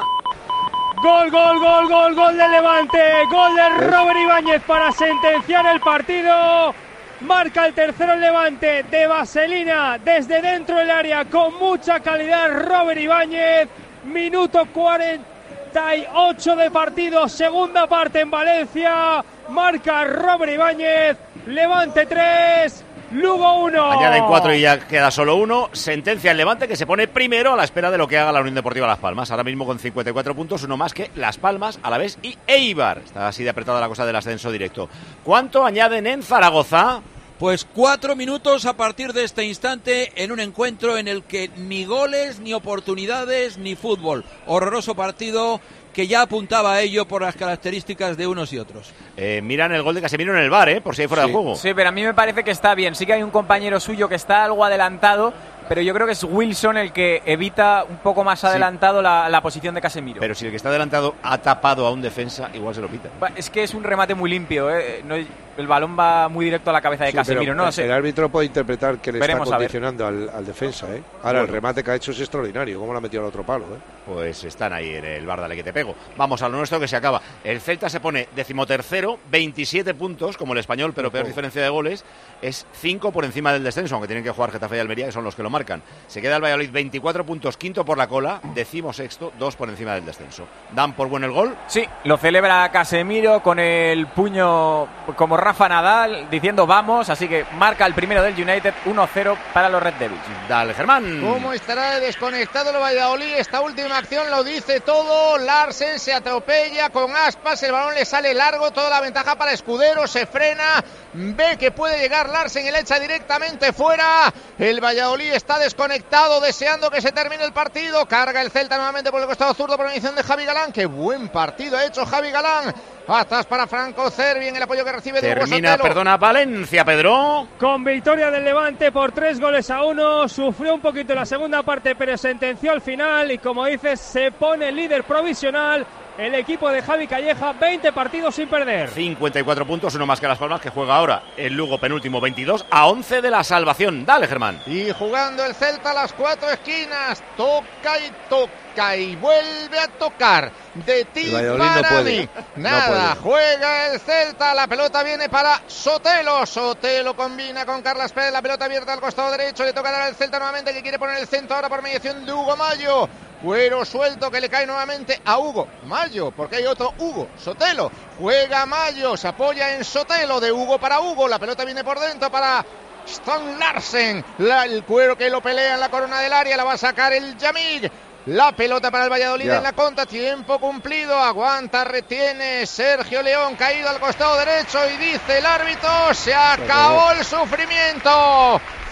Gol, gol, gol, gol, gol de Levante. Gol de Robert Ibáñez para sentenciar el partido. Marca el tercero el Levante de vaselina desde dentro del área con mucha calidad. Robert Ibáñez, minuto cuarenta y ocho de partido, segunda parte en Valencia. Marca Robert Ibáñez, Levante tres, Lugo uno.
Añaden cuatro y ya queda solo uno. Sentencia el Levante, que se pone primero a la espera de lo que haga la Unión Deportiva Las Palmas. Ahora mismo con cincuenta y cuatro puntos, uno más que Las Palmas, Alavés y Eibar. Está así de apretada la cosa del ascenso directo. ¿Cuánto añaden en Zaragoza?
Pues cuatro minutos a partir de este instante en un encuentro en el que ni goles, ni oportunidades, ni fútbol. Horroroso partido que ya apuntaba a ello por las características de unos y otros.
Eh, miran el gol de Casemiro en el V A R, ¿eh? Por si hay fuera
sí,
de juego.
Sí, pero a mí me parece que está bien. Sí que hay un compañero suyo que está algo adelantado, pero yo creo que es Wilson el que evita un poco más adelantado sí. la, la posición de Casemiro.
Pero si el que está adelantado ha tapado a un defensa, igual se lo pita.
Es que es un remate muy limpio, ¿eh? No, el balón va muy directo a la cabeza de sí, Casemiro. No
el,
sé.
el árbitro puede interpretar que le
Veremos
está condicionando al, al defensa, ¿eh? Ahora, bueno. El remate que ha hecho es extraordinario. ¿Cómo lo ha metido al otro palo, eh?
Pues están ahí en el bar, dale que te pego. Vamos a lo nuestro que se acaba. El Celta se pone decimotercero, veintisiete puntos, como el Español, pero peor diferencia de goles. Es cinco por encima del descenso, aunque tienen que jugar Getafe y Almería, que son los que lo marcan. Se queda el Valladolid veinticuatro puntos, quinto por la cola, decimosexto, dos por encima del descenso. ¿Dan por bueno el gol?
Sí, lo celebra Casemiro con el puño como Rafa Nadal, diciendo vamos, así que marca el primero del United, uno cero para los Red Devils.
Dale, Germán.
¿Cómo estará desconectado el Valladolid? Esta última acción lo dice todo. Larsen se atropella con Aspas, el balón le sale largo, toda la ventaja para Escudero, se frena, ve que puede llegar Larsen y le echa directamente fuera. El Valladolid está desconectado, deseando que se termine el partido. Carga el Celta nuevamente por el costado zurdo por mediación de Javi Galán. Qué buen partido ha hecho Javi Galán. Atrás para Franco Cervi en el apoyo que recibe de
Termina, perdona, Valencia, Pedro.
Con victoria del Levante por tres goles a uno. Sufrió un poquito en la segunda parte, pero sentenció al final. Y como dices, se pone líder provisional el equipo de Javi Calleja, veinte partidos sin perder.
cincuenta y cuatro puntos, uno más que Las Palmas, que juega ahora el Lugo penúltimo, veintidós a once de la salvación. Dale, Germán.
Y jugando el Celta a las cuatro esquinas, toca y toca y vuelve a tocar. De ti para
no
mí. Nada, no juega el Celta, la pelota viene para Sotelo. Sotelo combina con Carlas Pérez, la pelota abierta al costado derecho, le toca dar al Celta nuevamente, que quiere poner el centro ahora por mediación de Hugo Mayo. Cuero suelto que le cae nuevamente a Hugo Mayo, porque hay otro Hugo, Sotelo. Juega Mayo, se apoya en Sotelo, de Hugo para Hugo, la pelota viene por dentro para Stan Larsen. La, el Cuero que lo pelea en la corona del área, la va a sacar el Yamig. La pelota para el Valladolid ya. En la contra, tiempo cumplido, aguanta, retiene Sergio León, caído al costado derecho y dice el árbitro, se acabó el sufrimiento.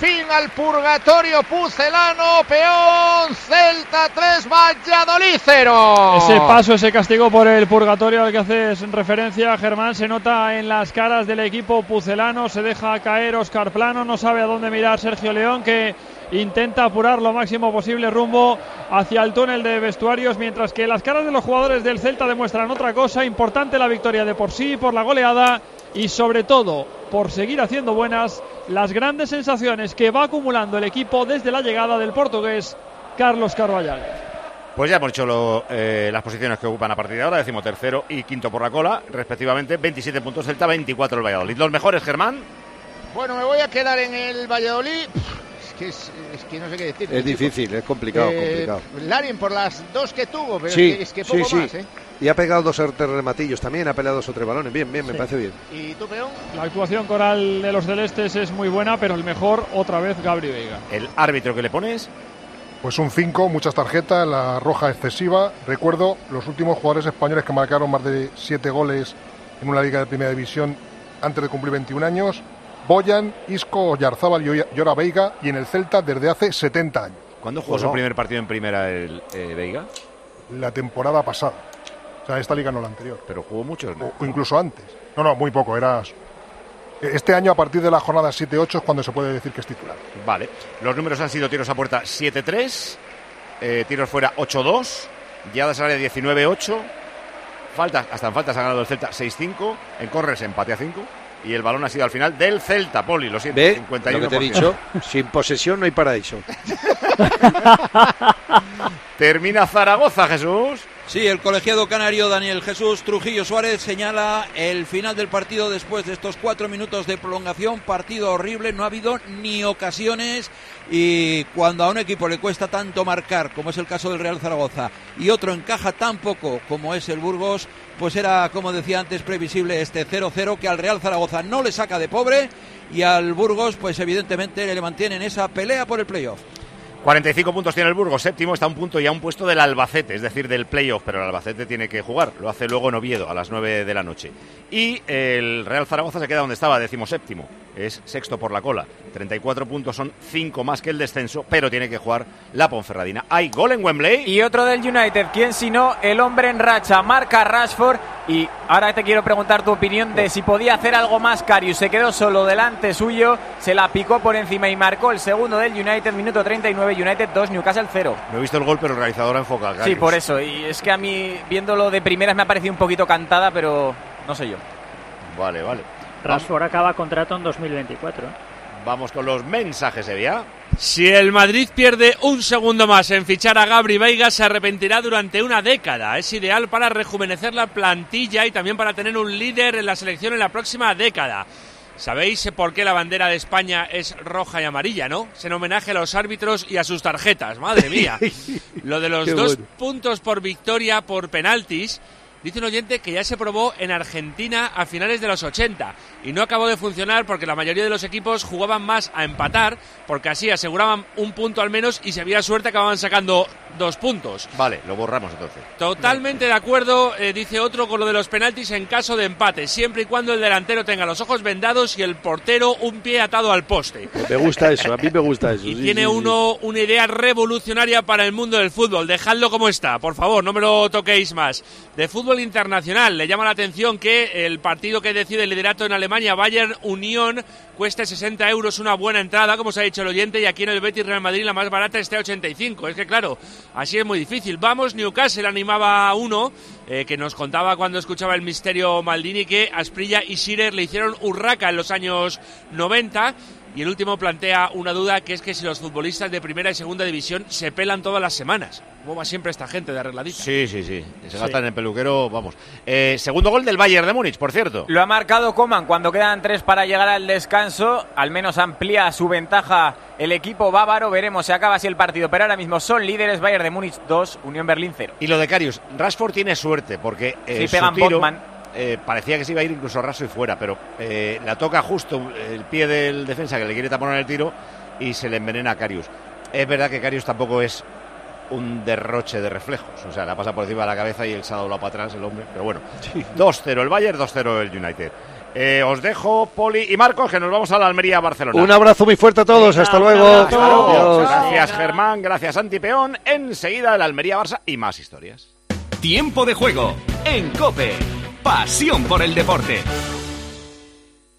fin al purgatorio pucelano. Peón, Celta tres, Valladolid cero.
Ese paso, ese castigo por el purgatorio al que haces referencia, Germán, se nota en las caras del equipo pucelano. Se deja caer Óscar Plano, no sabe a dónde mirar Sergio León, que intenta apurar lo máximo posible rumbo hacia el túnel de vestuarios, mientras que las caras de los jugadores del Celta demuestran otra cosa. Importante la victoria de por sí, por la goleada y sobre todo por seguir haciendo buenas las grandes sensaciones que va acumulando el equipo desde la llegada del portugués Carlos Carvalhal.
Pues ya hemos hecho lo, eh, las posiciones que ocupan a partir de ahora, decimotercero y quinto por la cola, respectivamente. Veintisiete puntos Celta, veinticuatro el Valladolid. ¿Los mejores, Germán?
Bueno, me voy a quedar en el Valladolid. Es que, es, es que no sé qué decir.
Es difícil, es complicado,
eh,
complicado.
Larien por las dos que tuvo, pero
sí,
es, que, es que poco
sí,
más,
sí.
¿eh?
Y ha pegado dos o tres rematillos también, ha peleado dos o tres balones. Bien, bien, me
sí.
parece bien.
¿Y tú, Peón?
La actuación coral de los celestes es muy buena, pero el mejor, otra vez, Gabri Veiga.
¿El árbitro que le pones?
Pues un cinco, muchas tarjetas, la roja excesiva. Recuerdo los últimos jugadores españoles que marcaron más de siete goles en una liga de primera división antes de cumplir veintiún años. Boyan, Isco, Oyarzábal y Yora Veiga, y en el Celta desde hace setenta años.
¿Cuándo jugó su primer partido en primera el eh, Veiga?
La temporada pasada. O sea, esta liga no la anterior.
Pero jugó mucho, ¿no?
O incluso antes. No, no, muy poco. Era... Este año, a partir de la jornada siete ocho, es cuando se puede decir que es titular.
Vale. Los números han sido tiros a puerta siete tres, eh, tiros fuera ocho dos, llegadas al área diecinueve ocho, faltas, hasta en faltas ha ganado el Celta seis cinco, en corners empate a cinco, y el balón ha sido al final del Celta, Poli, lo siento,
¿Ve?
cincuenta y uno
Lo que
por
te he
ciento.
dicho, sin posesión no hay paraíso.
Termina Zaragoza, Jesús.
Sí, el colegiado canario Daniel Jesús Trujillo Suárez señala el final del partido después de estos cuatro minutos de prolongación. Partido horrible, no ha habido ni ocasiones, y cuando a un equipo le cuesta tanto marcar, como es el caso del Real Zaragoza, y otro encaja tan poco como es el Burgos, pues era, como decía antes, previsible este cero cero que al Real Zaragoza no le saca de pobre, y al Burgos pues evidentemente le mantiene en esa pelea por el playoff.
cuarenta y cinco puntos tiene el Burgos, séptimo, está a un punto y a un puesto del Albacete, es decir, del playoff, pero el Albacete tiene que jugar, lo hace luego en Oviedo a las nueve de la noche. Y el Real Zaragoza se queda donde estaba, decimoséptimo, es sexto por la cola, treinta y cuatro puntos, son cinco más que el descenso, pero tiene que jugar la Ponferradina. Hay gol en Wembley.
Y otro del United, ¿quién si no? El hombre en racha, marca Rashford. Y ahora te quiero preguntar tu opinión de si podía hacer algo más Karius. Se quedó solo delante suyo, se la picó por encima y marcó el segundo del United, minuto treinta y nueve, United dos, Newcastle cero.
No he visto el gol, pero el realizador ha enfocado a Karius.
Sí, por eso. Y es que a mí, viéndolo de primeras, me ha parecido un poquito cantada, pero no sé yo.
Vale, vale.
Rashford acaba contrato en dos mil veinticuatro.
Vamos con los mensajes, Evia.
Si el Madrid pierde un segundo más en fichar a Gabri Veiga, se arrepentirá durante una década. Es ideal para rejuvenecer la plantilla y también para tener un líder en la selección en la próxima década. ¿Sabéis por qué la bandera de España es roja y amarilla, no? Es en homenaje a los árbitros y a sus tarjetas, madre mía. Lo de los
Qué
dos
bueno.
puntos por victoria por penaltis, dice un oyente que ya se probó en Argentina a finales de los ochenta y no acabó de funcionar porque la mayoría de los equipos jugaban más a empatar, porque así aseguraban un punto al menos y si había suerte acababan sacando dos puntos.
Vale, lo borramos entonces.
Totalmente de acuerdo, eh, dice otro, con lo de los penaltis en caso de empate, siempre y cuando el delantero tenga los ojos vendados y el portero un pie atado al poste.
Me gusta eso, a mí me gusta eso.
Y
sí,
tiene
sí,
uno una idea revolucionaria para el mundo del fútbol. Dejadlo como está, por favor, no me lo toquéis más. De fútbol internacional, le llama la atención que el partido que decide el liderato en Alemania, Bayern Unión, cueste sesenta euros una buena entrada, como os ha dicho el oyente, y aquí en el Betis Real Madrid la más barata esté a ochenta y cinco. Es que claro, así es muy difícil. Vamos, Newcastle animaba a uno eh, que nos contaba cuando escuchaba el misterio Maldini que Asprilla y Shearer le hicieron urraca en los años noventa. Y el último plantea una duda, que es que si los futbolistas de primera y segunda división se pelan todas las semanas. ¿Cómo va siempre esta gente de arregladita?
Sí, sí, sí. Se
Sí.
gastan en el peluquero, vamos. Eh, segundo gol del Bayern de Múnich, por cierto.
Lo ha marcado Coman cuando quedan tres para llegar al descanso. Al menos amplía su ventaja el equipo bávaro. Veremos si acaba así el partido. Pero ahora mismo son líderes. Bayern de Múnich dos, Unión Berlín cero.
Y lo de Karius, Rashford tiene suerte porque eh,
Sí,
su
pegan
tiro,
Botman.
Eh, parecía que se iba a ir incluso raso y fuera, pero eh, la toca justo el pie del defensa que le quiere taponar el tiro y se le envenena a Karius. Es verdad que Karius tampoco es un derroche de reflejos, o sea, la pasa por encima de la cabeza y él se ha doblado para atrás el hombre, pero bueno. dos cero el Bayern, dos cero el United. Eh, os dejo, Poli y Marcos, que nos vamos a la Almería-Barcelona.
Un abrazo muy fuerte a todos, hasta luego.
Hasta luego. Gracias, Germán, gracias, Santi Peón. Enseguida el Almería-Barça y más historias.
Tiempo de juego en COPE. Pasión por el deporte.